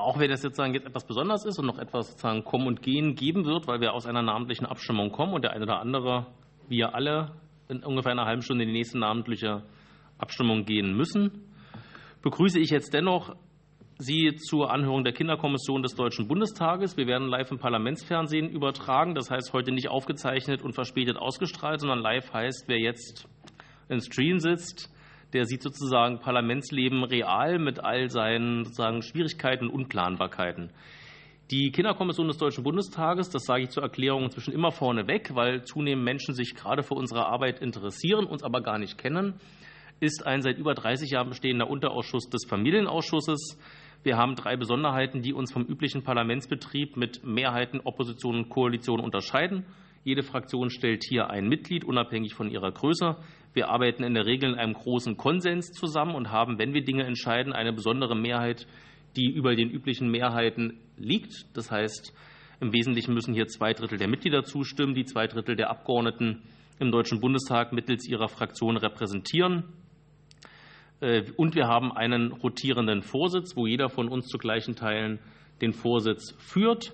Auch wenn das sozusagen jetzt etwas besonders ist und noch etwas sozusagen Kommen und Gehen geben wird, weil wir aus einer namentlichen Abstimmung kommen und der eine oder andere, wir alle, in ungefähr einer halben Stunde in die nächste namentliche Abstimmung gehen müssen, begrüße ich jetzt dennoch Sie zur Anhörung der Kinderkommission des Deutschen Bundestages. Wir werden live im Parlamentsfernsehen übertragen. Das heißt, heute nicht aufgezeichnet und verspätet ausgestrahlt, sondern live heißt, wer jetzt im Stream sitzt, der sieht sozusagen Parlamentsleben real mit all seinen sozusagen Schwierigkeiten und Unplanbarkeiten. Die Kinderkommission des Deutschen Bundestages, das sage ich zur Erklärung inzwischen immer vorneweg, weil zunehmend Menschen sich gerade für unsere Arbeit interessieren, uns aber gar nicht kennen, ist ein seit über 30 Jahren bestehender Unterausschuss des Familienausschusses. Wir haben 3 Besonderheiten, die uns vom üblichen Parlamentsbetrieb mit Mehrheiten, Opposition und Koalition unterscheiden. Jede Fraktion stellt hier ein Mitglied, unabhängig von ihrer Größe. Wir arbeiten in der Regel in einem großen Konsens zusammen und haben, wenn wir Dinge entscheiden, eine besondere Mehrheit, die über den üblichen Mehrheiten liegt. Das heißt, im Wesentlichen müssen hier 2/3 der Mitglieder zustimmen, die 2/3 der Abgeordneten im Deutschen Bundestag mittels ihrer Fraktion repräsentieren. Und wir haben einen rotierenden Vorsitz, wo jeder von uns zu gleichen Teilen den Vorsitz führt.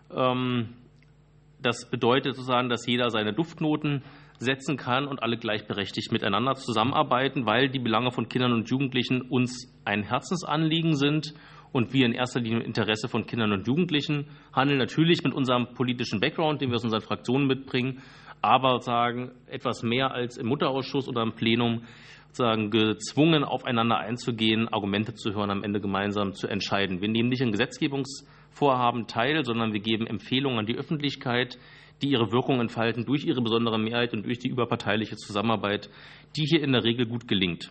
Das bedeutet sozusagen, dass jeder seine Duftnoten setzen kann und alle gleichberechtigt miteinander zusammenarbeiten, weil die Belange von Kindern und Jugendlichen uns ein Herzensanliegen sind und wir in erster Linie im Interesse von Kindern und Jugendlichen handeln, natürlich mit unserem politischen Background, den wir aus unseren Fraktionen mitbringen, aber sagen etwas mehr als im Mutterausschuss oder im Plenum sagen, gezwungen, aufeinander einzugehen, Argumente zu hören, am Ende gemeinsam zu entscheiden. Wir nehmen nicht in Gesetzgebungsvorhaben teil, sondern wir geben Empfehlungen an die Öffentlichkeit, die ihre Wirkung entfalten durch ihre besondere Mehrheit und durch die überparteiliche Zusammenarbeit, die hier in der Regel gut gelingt.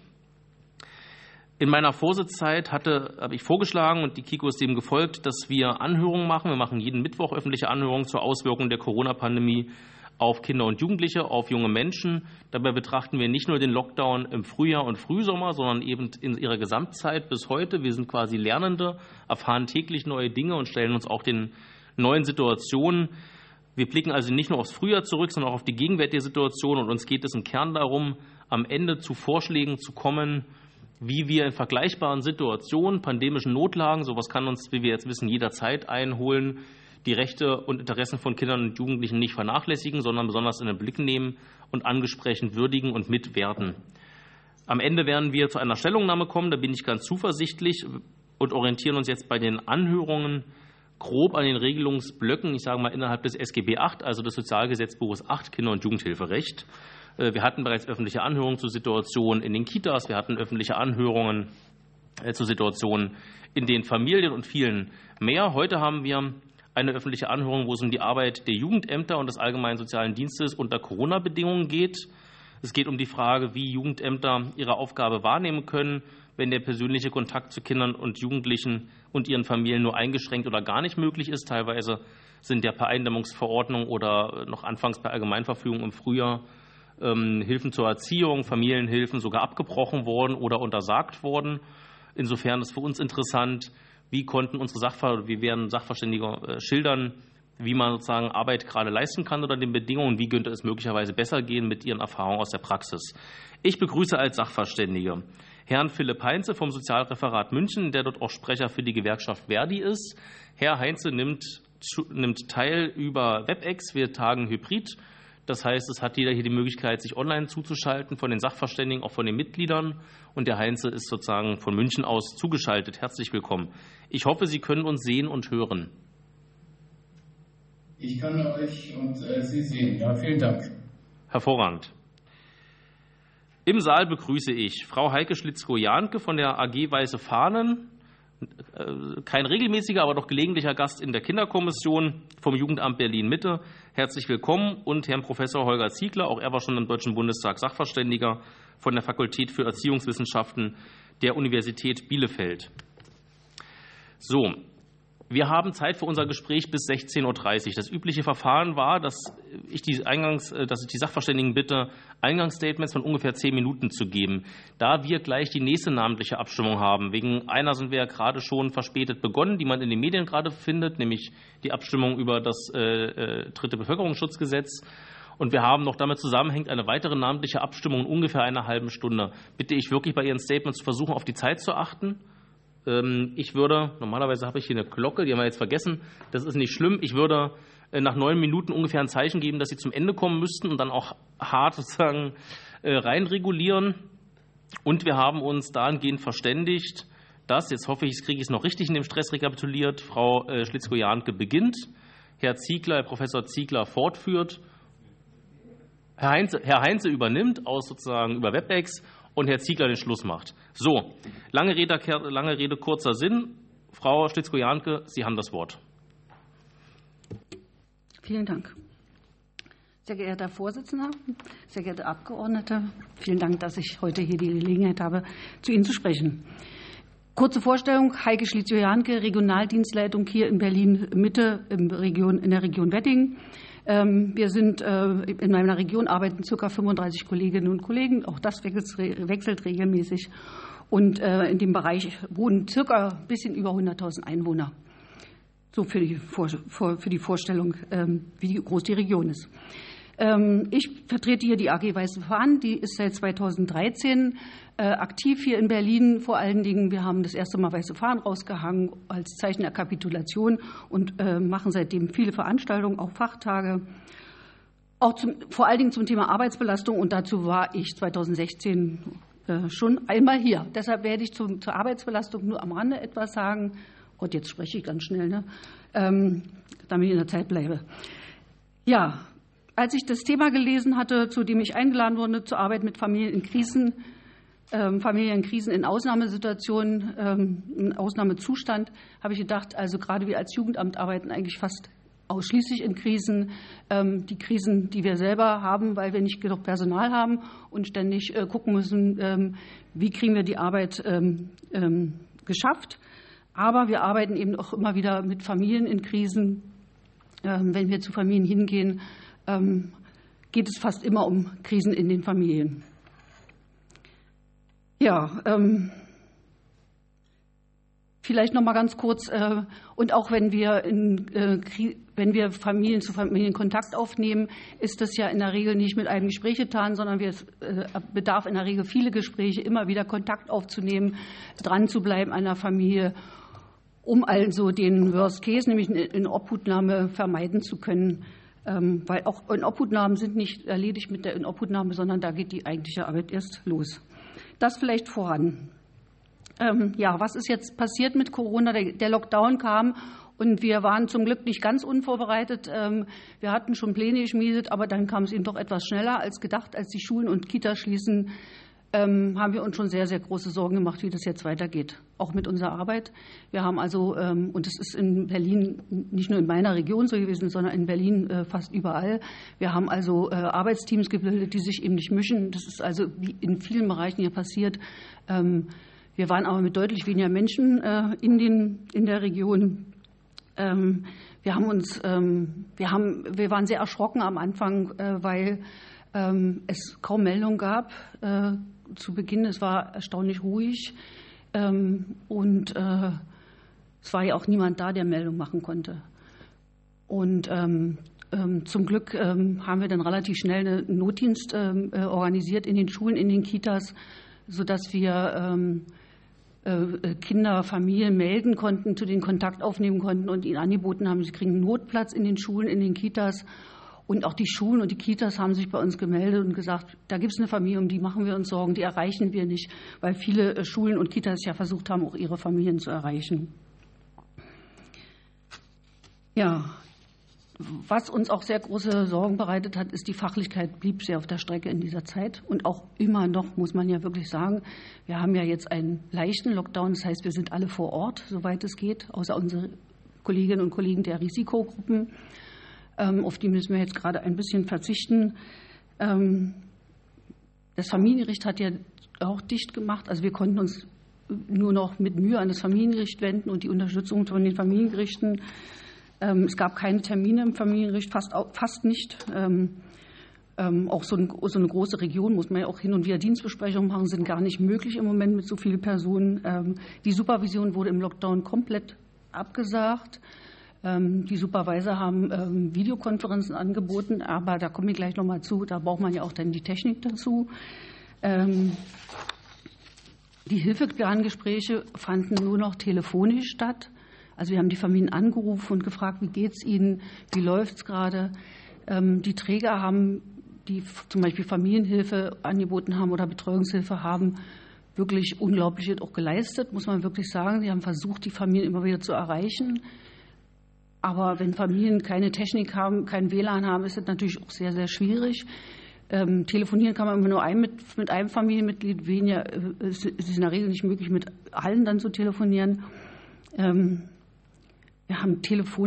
In meiner Vorsitzzeit habe ich vorgeschlagen, und die KiKo ist dem gefolgt, dass wir Anhörungen machen. Wir machen jeden Mittwoch öffentliche Anhörungen zur Auswirkung der Corona-Pandemie auf Kinder und Jugendliche, auf junge Menschen. Dabei betrachten wir nicht nur den Lockdown im Frühjahr und Frühsommer, sondern eben in ihrer Gesamtzeit bis heute. Wir sind quasi Lernende, erfahren täglich neue Dinge und stellen uns auch den neuen Situationen. Wir blicken also nicht nur aufs Frühjahr zurück, sondern auch auf die gegenwärtige Situation. Und uns geht es im Kern darum, am Ende zu Vorschlägen zu kommen, wie wir in vergleichbaren Situationen, pandemischen Notlagen, sowas kann uns, wie wir jetzt wissen, jederzeit einholen, die Rechte und Interessen von Kindern und Jugendlichen nicht vernachlässigen, sondern besonders in den Blick nehmen und angesprochen würdigen und mitwerten. Am Ende werden wir zu einer Stellungnahme kommen, da bin ich ganz zuversichtlich, und orientieren uns jetzt bei den Anhörungen grob an den Regelungsblöcken, ich sage mal innerhalb des SGB VIII, also des Sozialgesetzbuches 8, Kinder- und Jugendhilferecht. Wir hatten bereits öffentliche Anhörungen zur Situation in den Kitas, wir hatten öffentliche Anhörungen zur Situation in den Familien und vielen mehr. Heute haben wir eine öffentliche Anhörung, wo es um die Arbeit der Jugendämter und des Allgemeinen Sozialen Dienstes unter Corona-Bedingungen geht. Es geht um die Frage, wie Jugendämter ihre Aufgabe wahrnehmen können, wenn der persönliche Kontakt zu Kindern und Jugendlichen und ihren Familien nur eingeschränkt oder gar nicht möglich ist. Teilweise sind ja per Eindämmungsverordnung oder noch anfangs per Allgemeinverfügung im Frühjahr Hilfen zur Erziehung, Familienhilfen sogar abgebrochen worden oder untersagt worden. Insofern ist für uns interessant, wie werden Sachverständige schildern, wie man sozusagen Arbeit gerade leisten kann unter den Bedingungen, wie könnte es möglicherweise besser gehen mit ihren Erfahrungen aus der Praxis. Ich begrüße als Sachverständige Herrn Philipp Heinze vom Sozialreferat München, der dort auch Sprecher für die Gewerkschaft Verdi ist. Herr Heinze nimmt teil über WebEx, wir tagen hybrid. Das heißt, es hat jeder hier die Möglichkeit, sich online zuzuschalten, von den Sachverständigen, auch von den Mitgliedern. Und der Heinze ist sozusagen von München aus zugeschaltet. Herzlich willkommen. Ich hoffe, Sie können uns sehen und hören. Ich kann euch und Sie sehen. Ja, vielen Dank. Hervorragend. Im Saal begrüße ich Frau Heike Schlitzko-Jahnke von der AG Weiße Fahnen, kein regelmäßiger, aber doch gelegentlicher Gast in der Kinderkommission vom Jugendamt Berlin-Mitte. Herzlich willkommen. Und Herrn Professor Holger Ziegler, auch er war schon im Deutschen Bundestag Sachverständiger von der Fakultät für Erziehungswissenschaften der Universität Bielefeld. So, wir haben Zeit für unser Gespräch bis 16:30 Uhr. Das übliche Verfahren war, dass ich die Sachverständigen bitte, Eingangsstatements von ungefähr 10 Minuten zu geben. Da wir gleich die nächste namentliche Abstimmung haben, wegen einer sind wir ja gerade schon verspätet begonnen, die man in den Medien gerade findet, nämlich die Abstimmung über das dritte Bevölkerungsschutzgesetz. Und wir haben noch damit zusammenhängt eine weitere namentliche Abstimmung in ungefähr einer halben Stunde. Bitte ich wirklich bei Ihren Statements zu versuchen, auf die Zeit zu achten. Ich würde, normalerweise habe ich hier eine Glocke, die haben wir jetzt vergessen, das ist nicht schlimm, ich würde nach 9 Minuten ungefähr ein Zeichen geben, dass Sie zum Ende kommen müssten und dann auch hart sozusagen reinregulieren. Und wir haben uns dahingehend verständigt, dass, jetzt hoffe ich, jetzt kriege ich es noch richtig in dem Stress rekapituliert, Frau Schlitzko-Jahnke beginnt, Herr Professor Ziegler fortführt, Herr Heinze übernimmt sozusagen über WebEx und Herr Ziegler den Schluss macht. So, lange Rede, kurzer Sinn. Frau Schlitzko-Jahnke, Sie haben das Wort. Vielen Dank. Sehr geehrter Herr Vorsitzender, sehr geehrte Abgeordnete, vielen Dank, dass ich heute hier die Gelegenheit habe, zu Ihnen zu sprechen. Kurze Vorstellung: Heike Schlitzko-Jahnke, Regionaldienstleitung hier in Berlin-Mitte in der Region Wedding. Wir sind in meiner Region arbeiten ca. 35 Kolleginnen und Kollegen. Auch das wechselt regelmäßig. Und in dem Bereich wohnen ca. ein bisschen über 100.000 Einwohner. So für die Vorstellung, wie groß die Region ist. Ich vertrete hier die AG Weiße Fahnen. Die ist seit 2013 aktiv hier in Berlin. Vor allen Dingen, wir haben das erste Mal Weiße Fahnen rausgehangen als Zeichen der Kapitulation und machen seitdem viele Veranstaltungen, auch Fachtage, auch vor allen Dingen zum Thema Arbeitsbelastung. Und dazu war ich 2016 schon einmal hier. Deshalb werde ich zur Arbeitsbelastung nur am Rande etwas sagen. Gott, jetzt spreche ich ganz schnell, ne? Damit ich in der Zeit bleibe. Ja, als ich das Thema gelesen hatte, zu dem ich eingeladen wurde, zur Arbeit mit Familien in Krisen in Ausnahmesituationen, in Ausnahmezustand, habe ich gedacht, also gerade wir als Jugendamt arbeiten eigentlich fast ausschließlich in Krisen. Die Krisen, die wir selber haben, weil wir nicht genug Personal haben und ständig gucken müssen, wie kriegen wir die Arbeit geschafft. Aber wir arbeiten eben auch immer wieder mit Familien in Krisen. Wenn wir zu Familien hingehen, geht es fast immer um Krisen in den Familien. Ja, vielleicht noch mal ganz kurz. Und auch wenn wir Familien zu Familien Kontakt aufnehmen, ist das ja in der Regel nicht mit einem Gespräch getan, sondern es bedarf in der Regel viele Gespräche, immer wieder Kontakt aufzunehmen, dran zu bleiben an der Familie, um also den Worst Case, nämlich eine Inobhutnahme, vermeiden zu können. Weil auch Inobhutnahmen sind nicht erledigt mit der Inobhutnahme, sondern da geht die eigentliche Arbeit erst los. Das vielleicht voran. Ja, was ist jetzt passiert mit Corona? Der Lockdown kam und wir waren zum Glück nicht ganz unvorbereitet. Wir hatten schon Pläne geschmiedet, aber dann kam es eben doch etwas schneller als gedacht. Als die Schulen und Kitas schließen, haben wir uns schon sehr, sehr große Sorgen gemacht, wie das jetzt weitergeht, auch mit unserer Arbeit. Wir haben also, und das ist in Berlin nicht nur in meiner Region so gewesen, sondern in Berlin fast überall. Wir haben also Arbeitsteams gebildet, die sich eben nicht mischen. Das ist also wie in vielen Bereichen hier passiert. Wir waren aber mit deutlich weniger Menschen in der Region. Wir waren sehr erschrocken am Anfang, weil es kaum Meldungen gab. Zu Beginn, es war erstaunlich ruhig und es war ja auch niemand da, der Meldung machen konnte. Und zum Glück haben wir dann relativ schnell einen Notdienst organisiert in den Schulen, in den Kitas, sodass wir Kinder, Familien melden konnten, zu denen Kontakt aufnehmen konnten und ihnen angeboten haben, sie kriegen einen Notplatz in den Schulen, in den Kitas. Und auch die Schulen und die Kitas haben sich bei uns gemeldet und gesagt, da gibt es eine Familie, um die machen wir uns Sorgen, die erreichen wir nicht, weil viele Schulen und Kitas ja versucht haben, auch ihre Familien zu erreichen. Ja, was uns auch sehr große Sorgen bereitet hat, ist, die Fachlichkeit blieb sehr auf der Strecke in dieser Zeit. Und auch immer noch, muss man ja wirklich sagen, wir haben ja jetzt einen leichten Lockdown, das heißt, wir sind alle vor Ort, soweit es geht, außer unsere Kolleginnen und Kollegen der Risikogruppen. Auf die müssen wir jetzt gerade ein bisschen verzichten. Das Familiengericht hat ja auch dicht gemacht. Also wir konnten uns nur noch mit Mühe an das Familiengericht wenden und die Unterstützung von den Familiengerichten. Es gab keine Termine im Familiengericht, fast nicht. Auch so eine große Region muss man ja auch hin und wieder Dienstbesprechungen machen, sind gar nicht möglich im Moment mit so vielen Personen. Die Supervision wurde im Lockdown komplett abgesagt. Die Supervisor haben Videokonferenzen angeboten, aber da komme ich gleich noch mal zu. Da braucht man ja auch dann die Technik dazu. Die Hilfeplangespräche fanden nur noch telefonisch statt. Also wir haben die Familien angerufen und gefragt, wie geht's ihnen, wie läuft's gerade. Die Träger haben, die zum Beispiel Familienhilfe angeboten haben oder Betreuungshilfe haben, wirklich Unglaubliches auch geleistet, muss man wirklich sagen. Sie haben versucht, die Familien immer wieder zu erreichen. Aber wenn Familien keine Technik haben, kein WLAN haben, ist das natürlich auch sehr, sehr schwierig. Telefonieren kann man immer nur mit einem Familienmitglied, weniger. Es ist in der Regel nicht möglich, mit allen dann zu telefonieren. Wir haben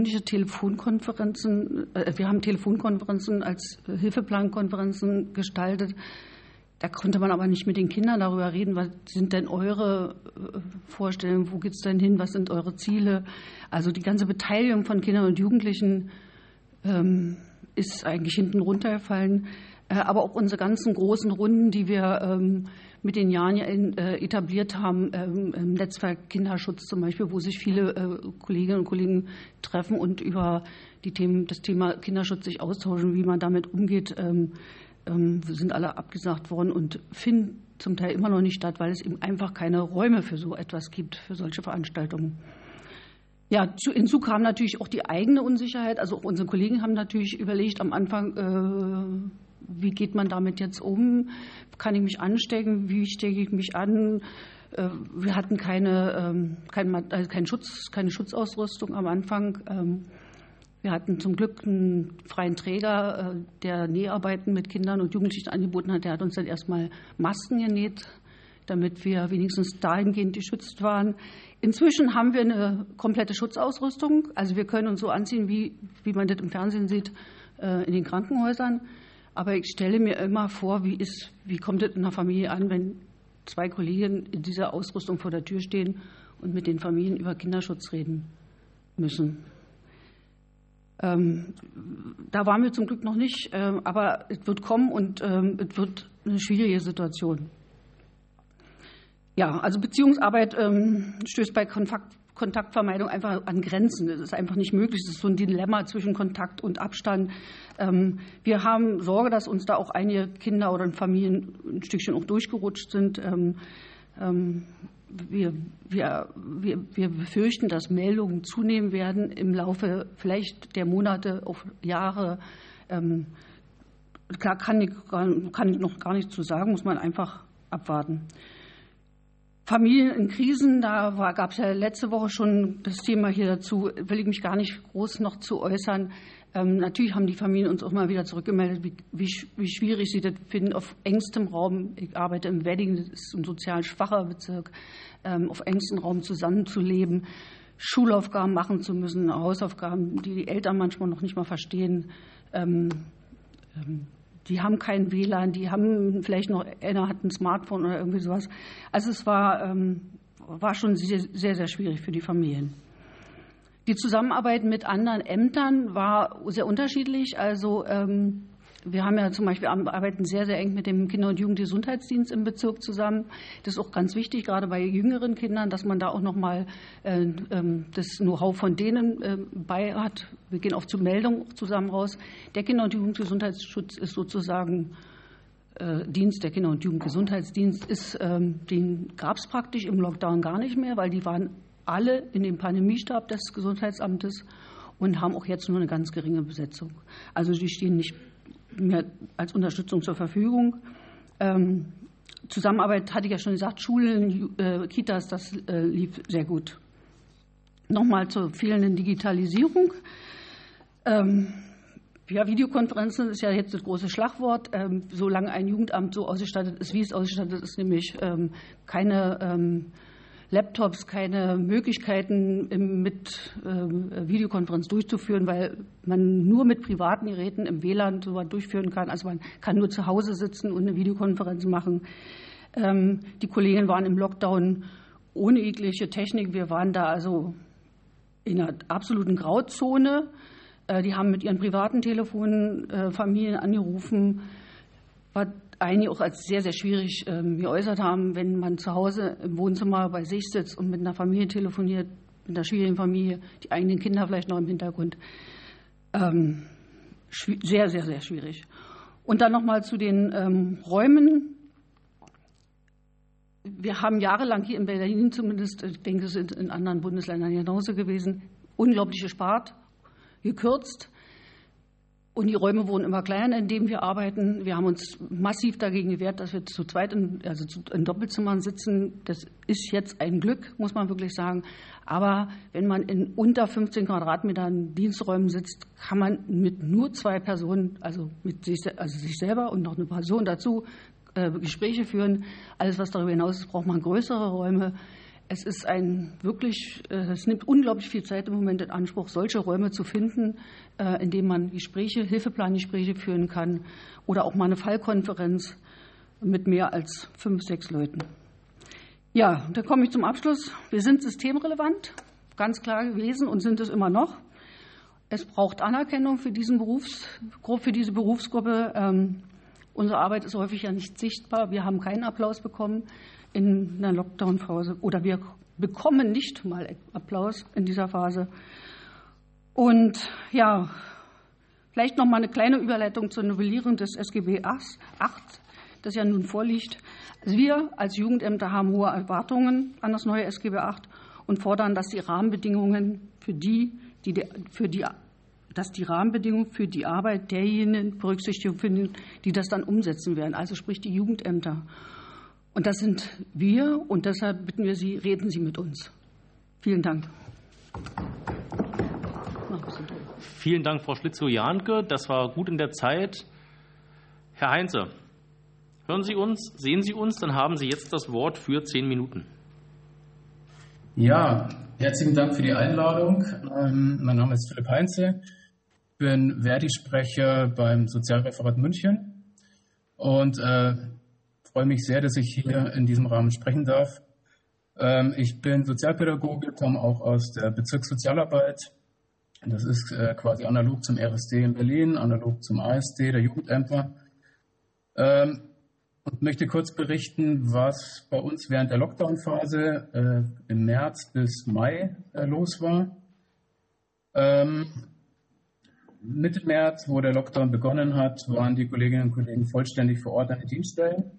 Telefonkonferenzen als Hilfeplankonferenzen gestaltet. Da konnte man aber nicht mit den Kindern darüber reden, was sind denn eure Vorstellungen, wo geht es denn hin, was sind eure Ziele. Also die ganze Beteiligung von Kindern und Jugendlichen ist eigentlich hinten runtergefallen. Aber auch unsere ganzen großen Runden, die wir mit den Jahren etabliert haben, im Netzwerk Kinderschutz zum Beispiel, wo sich viele Kolleginnen und Kollegen treffen und über das Thema Kinderschutz sich austauschen, wie man damit umgeht, sind alle abgesagt worden und finden zum Teil immer noch nicht statt, weil es eben einfach keine Räume für so etwas gibt, für solche Veranstaltungen. Ja, hinzu kam natürlich auch die eigene Unsicherheit. Also auch unsere Kollegen haben natürlich überlegt am Anfang, wie geht man damit jetzt um? Kann ich mich anstecken? Wie stecke ich mich an? Wir hatten keine Schutzausrüstung am Anfang. Wir hatten zum Glück einen freien Träger, der Näharbeiten mit Kindern und Jugendlichen angeboten hat. Der hat uns dann erstmal Masken genäht, damit wir wenigstens dahingehend geschützt waren. Inzwischen haben wir eine komplette Schutzausrüstung. Also wir können uns so anziehen, wie man das im Fernsehen sieht, in den Krankenhäusern. Aber ich stelle mir immer vor, wie kommt es in einer Familie an, wenn zwei Kollegen in dieser Ausrüstung vor der Tür stehen und mit den Familien über Kinderschutz reden müssen. Da waren wir zum Glück noch nicht, aber es wird kommen und es wird eine schwierige Situation. Ja, also Beziehungsarbeit stößt bei Kontaktvermeidung einfach an Grenzen. Das ist einfach nicht möglich. Das ist so ein Dilemma zwischen Kontakt und Abstand. Wir haben Sorge, dass uns da auch einige Kinder oder Familien ein Stückchen auch durchgerutscht sind. Wir befürchten, dass Meldungen zunehmen werden im Laufe vielleicht der Monate auf Jahre. Klar kann ich noch gar nichts zu sagen, muss man einfach abwarten. Familien in Krisen, gab es ja letzte Woche schon das Thema hier dazu, will ich mich gar nicht groß noch zu äußern. Natürlich haben die Familien uns auch mal wieder zurückgemeldet, wie schwierig sie das finden, auf engstem Raum, ich arbeite im Wedding, das ist ein sozial schwacher Bezirk, auf engstem Raum zusammenzuleben, Schulaufgaben machen zu müssen, Hausaufgaben, die Eltern manchmal noch nicht mal verstehen. Die haben kein WLAN, die haben vielleicht noch, einer hat ein Smartphone oder irgendwie sowas. Also es war schon sehr, sehr, sehr schwierig für die Familien. Die Zusammenarbeit mit anderen Ämtern war sehr unterschiedlich. Also wir haben ja zum Beispiel arbeiten sehr, sehr eng mit dem Kinder- und Jugendgesundheitsdienst im Bezirk zusammen. Das ist auch ganz wichtig, gerade bei jüngeren Kindern, dass man da auch nochmal das Know-how von denen bei hat. Wir gehen auch zur Meldung zusammen raus. Der Kinder- und Jugendgesundheitsschutz ist sozusagen Dienst, der Kinder- und Jugendgesundheitsdienst den gab es praktisch im Lockdown gar nicht mehr, weil die waren alle in dem Pandemiestab des Gesundheitsamtes und haben auch jetzt nur eine ganz geringe Besetzung. Also die stehen nicht mehr als Unterstützung zur Verfügung. Zusammenarbeit, hatte ich ja schon gesagt, Schulen, Kitas, das lief sehr gut. Nochmal zur fehlenden Digitalisierung. Ja, Videokonferenzen ist ja jetzt das große Schlagwort. Solange ein Jugendamt so ausgestattet ist, wie es ausgestattet ist, nämlich keine Laptops, keine Möglichkeiten mit Videokonferenz durchzuführen, weil man nur mit privaten Geräten im WLAN so was durchführen kann. Also man kann nur zu Hause sitzen und eine Videokonferenz machen. Die Kollegen waren im Lockdown ohne jegliche Technik. Wir waren da also in einer absoluten Grauzone. Die haben mit ihren privaten Telefonen Familien angerufen, was einige auch als sehr, sehr schwierig geäußert haben, wenn man zu Hause im Wohnzimmer bei sich sitzt und mit einer Familie telefoniert, mit einer schwierigen Familie, die eigenen Kinder vielleicht noch im Hintergrund. Sehr, sehr, sehr schwierig. Und dann nochmal zu den Räumen. Wir haben jahrelang hier in Berlin zumindest, ich denke, es ist in anderen Bundesländern genauso gewesen, unglaublich gespart, gekürzt. Und die Räume wurden immer kleiner, in denen wir arbeiten. Wir haben uns massiv dagegen gewehrt, dass wir zu zweit in Doppelzimmern sitzen. Das ist jetzt ein Glück, muss man wirklich sagen. Aber wenn man in unter 15 Quadratmetern Diensträumen sitzt, kann man mit nur 2 Personen, also sich selber und noch eine Person dazu, Gespräche führen. Alles, was darüber hinaus ist, braucht man größere Räume. Es ist es nimmt unglaublich viel Zeit im Moment in Anspruch, solche Räume zu finden, in denen man Hilfeplangespräche führen kann oder auch mal eine Fallkonferenz mit mehr als 5, 6 Leuten. Ja, da komme ich zum Abschluss. Wir sind systemrelevant, ganz klar gewesen und sind es immer noch. Es braucht Anerkennung für diese Berufsgruppe. Unsere Arbeit ist häufig ja nicht sichtbar. Wir haben keinen Applaus bekommen in einer Lockdown-Phase oder wir bekommen nicht mal Applaus in dieser Phase. Und ja, vielleicht noch mal eine kleine Überleitung zur Novellierung des SGB 8, das ja nun vorliegt. Also wir als Jugendämter haben hohe Erwartungen an das neue SGB 8 und fordern, dass die Rahmenbedingungen für die Arbeit derjenigen Berücksichtigung finden, die das dann umsetzen werden, also sprich die Jugendämter. Und das sind wir und deshalb bitten wir Sie, reden Sie mit uns. Vielen Dank. Vielen Dank, Frau Schlitzow-Jahnke. Das war gut in der Zeit. Herr Heinze, hören Sie uns, sehen Sie uns? Dann haben Sie jetzt das Wort für 10 Minuten. Ja, herzlichen Dank für die Einladung. Mein Name ist Philipp Heinze. Ich bin Verdi-Sprecher beim Sozialreferat München und freue mich sehr, dass ich hier in diesem Rahmen sprechen darf. Ich bin Sozialpädagoge, komme auch aus der Bezirkssozialarbeit. Das ist quasi analog zum RSD in Berlin, analog zum ASD, der Jugendämter. Und möchte kurz berichten, was bei uns während der Lockdown-Phase im März bis Mai los war. Mitte März, wo der Lockdown begonnen hat, waren die Kolleginnen und Kollegen vollständig vor Ort an den Dienststellen.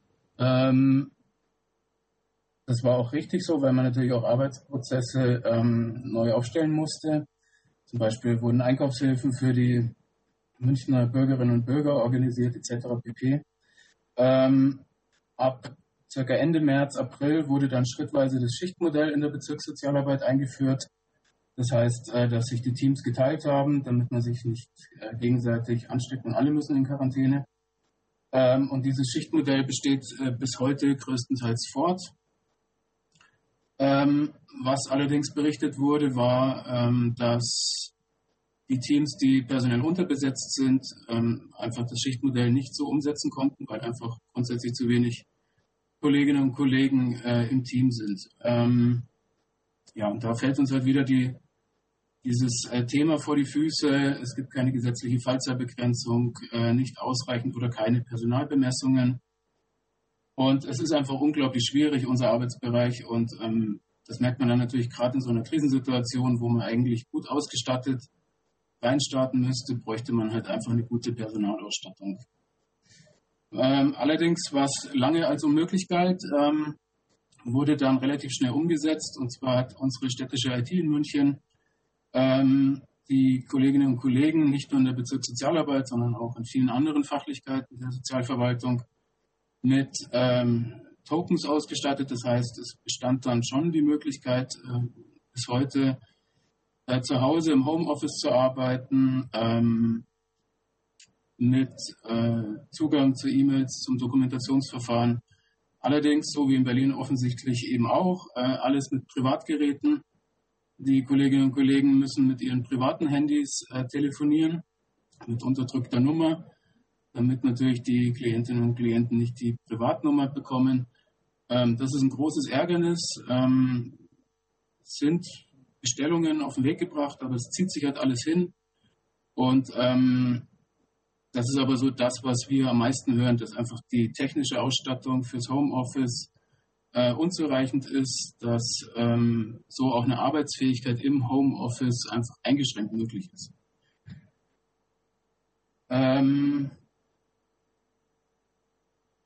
Das war auch richtig so, weil man natürlich auch Arbeitsprozesse neu aufstellen musste. Zum Beispiel wurden Einkaufshilfen für die Münchner Bürgerinnen und Bürger organisiert etc. pp. Ab circa Ende März, April wurde dann schrittweise das Schichtmodell in der Bezirkssozialarbeit eingeführt. Das heißt, dass sich die Teams geteilt haben, damit man sich nicht gegenseitig ansteckt und alle müssen in Quarantäne. Und dieses Schichtmodell besteht bis heute größtenteils fort. Was allerdings berichtet wurde, war, dass die Teams, die personell unterbesetzt sind, einfach das Schichtmodell nicht so umsetzen konnten, weil einfach grundsätzlich zu wenig Kolleginnen und Kollegen im Team sind. Ja, und da fällt uns halt wieder dieses Thema vor die Füße. Es gibt keine gesetzliche Fallzahlbegrenzung, nicht ausreichend oder keine Personalbemessungen. Und es ist einfach unglaublich schwierig, unser Arbeitsbereich. Und das merkt man dann natürlich gerade in so einer Krisensituation, wo man eigentlich gut ausgestattet reinstarten müsste, bräuchte man halt einfach eine gute Personalausstattung. Allerdings, was lange als unmöglich galt, wurde dann relativ schnell umgesetzt. Und zwar hat unsere städtische IT in München die Kolleginnen und Kollegen nicht nur in der Bezirkssozialarbeit, sondern auch in vielen anderen Fachlichkeiten der Sozialverwaltung mit Tokens ausgestattet. Das heißt, es bestand dann schon die Möglichkeit, bis heute zu Hause im Homeoffice zu arbeiten, mit Zugang zu E-Mails, zum Dokumentationsverfahren. Allerdings, so wie in Berlin offensichtlich eben auch, alles mit Privatgeräten. Die Kolleginnen und Kollegen müssen mit ihren privaten Handys telefonieren, mit unterdrückter Nummer, damit natürlich die Klientinnen und Klienten nicht die Privatnummer bekommen. Das ist ein großes Ärgernis. Es sind Bestellungen auf den Weg gebracht, aber es zieht sich halt alles hin. Und das ist aber so das, was wir am meisten hören, dass einfach die technische Ausstattung fürs Homeoffice unzureichend ist, dass so auch eine Arbeitsfähigkeit im Homeoffice einfach eingeschränkt möglich ist.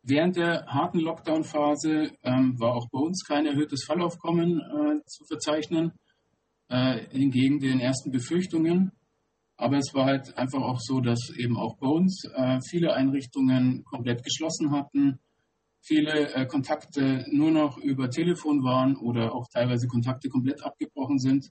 Während der harten Lockdown-Phase war auch bei uns kein erhöhtes Fallaufkommen zu verzeichnen, hingegen den ersten Befürchtungen. Aber es war halt einfach auch so, dass eben auch bei uns viele Einrichtungen komplett geschlossen hatten, viele Kontakte nur noch über Telefon waren oder auch teilweise Kontakte komplett abgebrochen sind.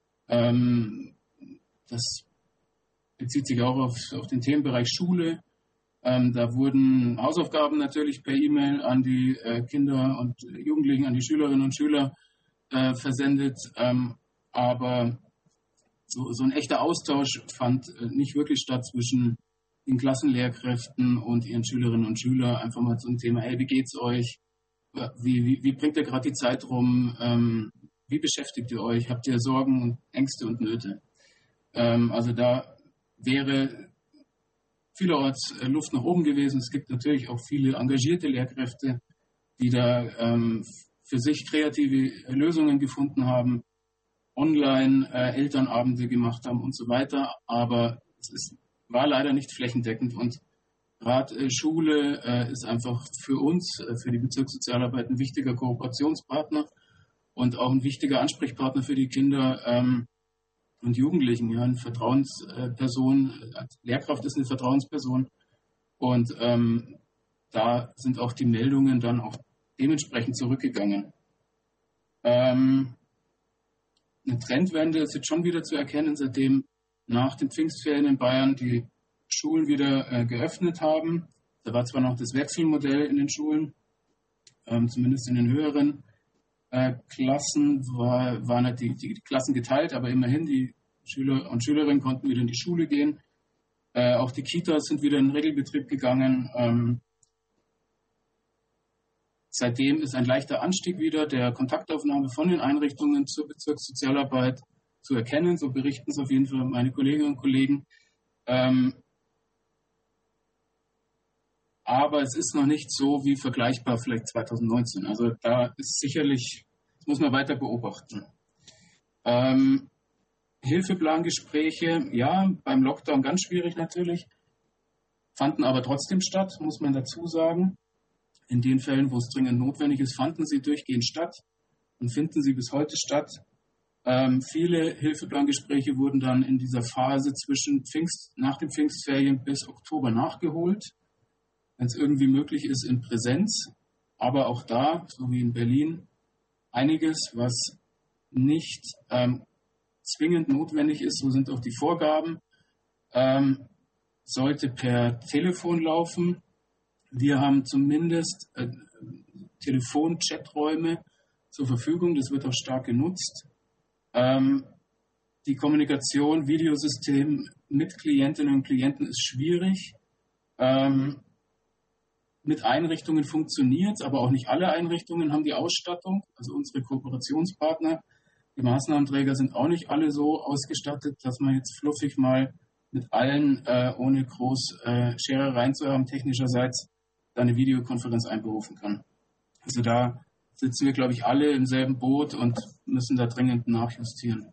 Das bezieht sich auch auf den Themenbereich Schule. Da wurden Hausaufgaben natürlich per E-Mail an die Kinder und Jugendlichen, an die Schülerinnen und Schüler versendet. Aber so ein echter Austausch fand nicht wirklich statt zwischen den Klassenlehrkräften und ihren Schülerinnen und Schülern. Einfach mal zum Thema, hey, wie geht's euch? Wie bringt ihr gerade die Zeit rum? Wie beschäftigt ihr euch? Habt ihr Sorgen und Ängste und Nöte? Also da wäre vielerorts Luft nach oben gewesen. Es gibt natürlich auch viele engagierte Lehrkräfte, die da für sich kreative Lösungen gefunden haben, online Elternabende gemacht haben und so weiter. Aber war leider nicht flächendeckend. Und gerade Schule ist einfach für uns, für die Bezirkssozialarbeit, ein wichtiger Kooperationspartner und auch ein wichtiger Ansprechpartner für die Kinder und Jugendlichen. Ja, eine Vertrauensperson, Lehrkraft ist eine Vertrauensperson. Und da sind auch die Meldungen dann auch dementsprechend zurückgegangen. Eine Trendwende ist jetzt schon wieder zu erkennen, seitdem nach den Pfingstferien in Bayern die Schulen wieder geöffnet haben. Da war zwar noch das Wechselmodell in den Schulen, zumindest in den höheren Klassen waren die Klassen geteilt, aber immerhin die Schüler und Schülerinnen konnten wieder in die Schule gehen. Auch die Kitas sind wieder in den Regelbetrieb gegangen. Seitdem ist ein leichter Anstieg wieder der Kontaktaufnahme von den Einrichtungen zur Bezirkssozialarbeit zu erkennen. So berichten es auf jeden Fall meine Kolleginnen und Kollegen. Aber es ist noch nicht so wie vergleichbar vielleicht 2019. Also da ist sicherlich, das muss man weiter beobachten. Hilfeplangespräche, ja, beim Lockdown ganz schwierig natürlich, fanden aber trotzdem statt, muss man dazu sagen. In den Fällen, wo es dringend notwendig ist, fanden sie durchgehend statt und finden sie bis heute statt. Viele Hilfeplangespräche wurden dann in dieser Phase nach den Pfingstferien bis Oktober nachgeholt, wenn es irgendwie möglich ist, in Präsenz. Aber auch da, so wie in Berlin, einiges, was nicht zwingend notwendig ist, so sind auch die Vorgaben, sollte per Telefon laufen. Wir haben zumindest Telefon-Chaträume zur Verfügung, das wird auch stark genutzt. Die Kommunikation, Videosystem mit Klientinnen und Klienten ist schwierig. Mit Einrichtungen funktioniert es, aber auch nicht alle Einrichtungen haben die Ausstattung. Also unsere Kooperationspartner, die Maßnahmenträger sind auch nicht alle so ausgestattet, dass man jetzt fluffig mal mit allen, ohne groß Scherereien zu haben, technischerseits eine Videokonferenz einberufen kann. Also da sitzen wir, glaube ich, alle im selben Boot und müssen da dringend nachjustieren.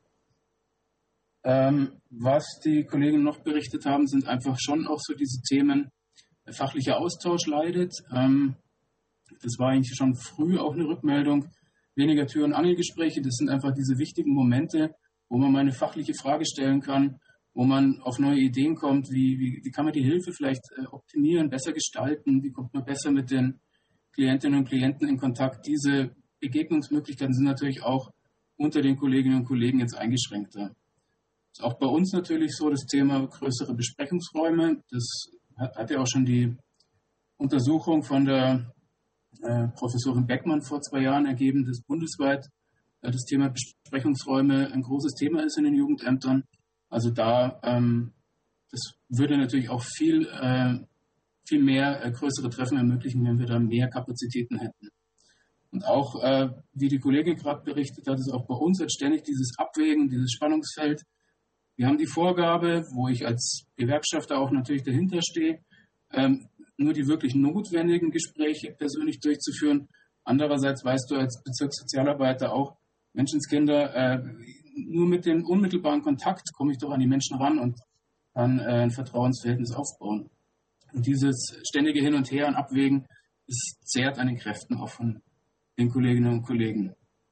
Was die Kollegen noch berichtet haben, sind einfach schon auch so diese Themen, fachlicher Austausch leidet. Das war eigentlich schon früh auch eine Rückmeldung. Weniger Tür- und Angelgespräche, das sind einfach diese wichtigen Momente, wo man mal eine fachliche Frage stellen kann, wo man auf neue Ideen kommt, wie kann man die Hilfe vielleicht optimieren, besser gestalten, wie kommt man besser mit den Klientinnen und Klienten in Kontakt. Diese Begegnungsmöglichkeiten sind natürlich auch unter den Kolleginnen und Kollegen jetzt eingeschränkter. Ist auch bei uns natürlich so das Thema größere Besprechungsräume. Das hat ja auch schon die Untersuchung von der Professorin Beckmann vor 2 Jahren ergeben, dass bundesweit das Thema Besprechungsräume ein großes Thema ist in den Jugendämtern. Also da, das würde natürlich auch viel mehr größere Treffen ermöglichen, wenn wir da mehr Kapazitäten hätten. Und auch, wie die Kollegin gerade berichtet hat, ist auch bei uns jetzt ständig dieses Abwägen, dieses Spannungsfeld. Wir haben die Vorgabe, wo ich als Gewerkschafter auch natürlich dahinter stehe, nur die wirklich notwendigen Gespräche persönlich durchzuführen. Andererseits weißt du als Bezirkssozialarbeiter auch, Menschenskinder, nur mit dem unmittelbaren Kontakt komme ich doch an die Menschen ran und kann ein Vertrauensverhältnis aufbauen. Und dieses ständige Hin und Her und Abwägen es zehrt an den Kräften auch von den Kolleginnen und Kollegen.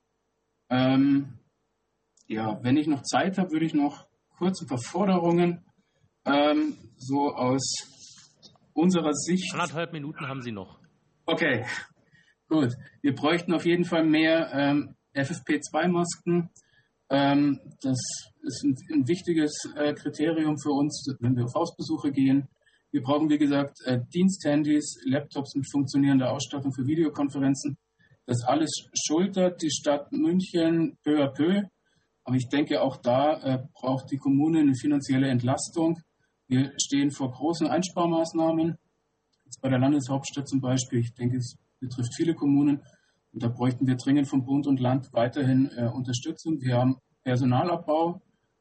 Wenn ich noch Zeit habe, würde ich noch kurz ein paar Forderungen so aus unserer Sicht. 1,5 Minuten haben Sie noch. Okay, gut. Wir bräuchten auf jeden Fall mehr FFP2-Masken. Das ist ein wichtiges Kriterium für uns, wenn wir auf Hausbesuche gehen. Wir brauchen, wie gesagt, Diensthandys, Laptops mit funktionierender Ausstattung für Videokonferenzen. Das alles schultert die Stadt München peu à peu. Aber ich denke, auch da braucht die Kommune eine finanzielle Entlastung. Wir stehen vor großen Einsparmaßnahmen. Jetzt bei der Landeshauptstadt zum Beispiel. Ich denke, es betrifft viele Kommunen. Und da bräuchten wir dringend von Bund und Land weiterhin Unterstützung. Wir haben Personalabbau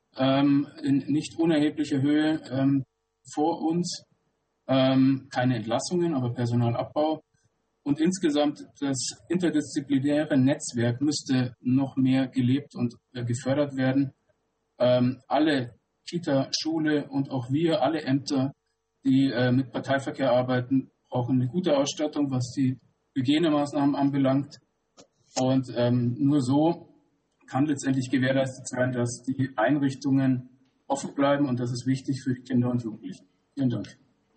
in nicht unerheblicher Höhe vor uns. Keine Entlassungen, aber Personalabbau. Und insgesamt das interdisziplinäre Netzwerk müsste noch mehr gelebt und gefördert werden. Alle Kita, Schule und auch wir, alle Ämter, die mit Parteiverkehr arbeiten, brauchen eine gute Ausstattung, was die Hygienemaßnahmen anbelangt. Und nur so kann letztendlich gewährleistet sein, dass die Einrichtungen offen bleiben. Und das ist wichtig für die Kinder und Jugendlichen. Vielen Dank.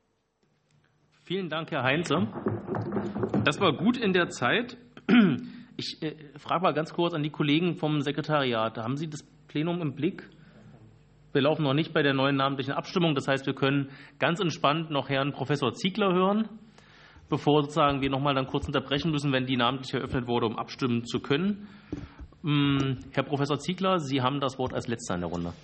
Vielen Dank, Herr Heinze. Das war gut in der Zeit. Ich frage mal ganz kurz an die Kollegen vom Sekretariat. Haben Sie das Plenum im Blick? Wir laufen noch nicht bei der neuen namentlichen Abstimmung. Das heißt, wir können ganz entspannt noch Herrn Professor Ziegler hören, bevor sozusagen wir noch mal dann kurz unterbrechen müssen, wenn die namentlich eröffnet wurde, um abstimmen zu können. Herr Professor Ziegler, Sie haben das Wort als Letzter in der Runde.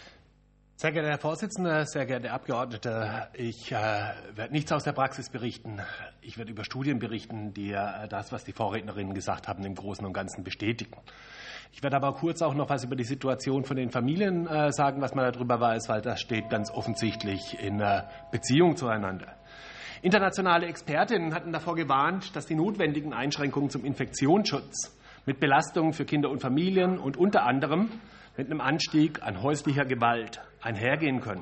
Sehr geehrter Herr Vorsitzender, sehr geehrte Abgeordnete, ich werde nichts aus der Praxis berichten. Ich werde über Studien berichten, die das, was die Vorrednerinnen gesagt haben, im Großen und Ganzen bestätigen. Ich werde aber kurz auch noch was über die Situation von den Familien sagen, was man darüber weiß, weil das steht ganz offensichtlich in Beziehung zueinander. Internationale Expertinnen hatten davor gewarnt, dass die notwendigen Einschränkungen zum Infektionsschutz mit Belastungen für Kinder und Familien und unter anderem mit einem Anstieg an häuslicher Gewalt einhergehen können.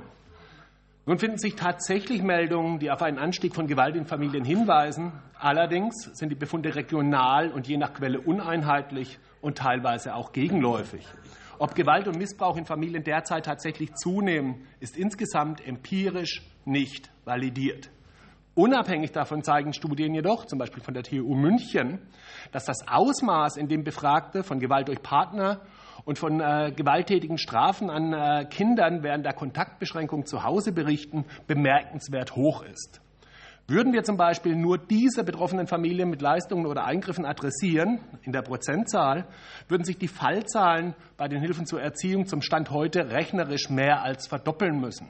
Nun finden sich tatsächlich Meldungen, die auf einen Anstieg von Gewalt in Familien hinweisen. Allerdings sind die Befunde regional und je nach Quelle uneinheitlich und teilweise auch gegenläufig. Ob Gewalt und Missbrauch in Familien derzeit tatsächlich zunehmen, ist insgesamt empirisch nicht validiert. Unabhängig davon zeigen Studien jedoch, zum Beispiel von der TU München, dass das Ausmaß, in dem Befragte von Gewalt durch Partner und von gewalttätigen Strafen an Kindern während der Kontaktbeschränkung zu Hause berichten, bemerkenswert hoch ist. Würden wir zum Beispiel nur diese betroffenen Familien mit Leistungen oder Eingriffen adressieren, in der Prozentzahl, würden sich die Fallzahlen bei den Hilfen zur Erziehung zum Stand heute rechnerisch mehr als verdoppeln müssen.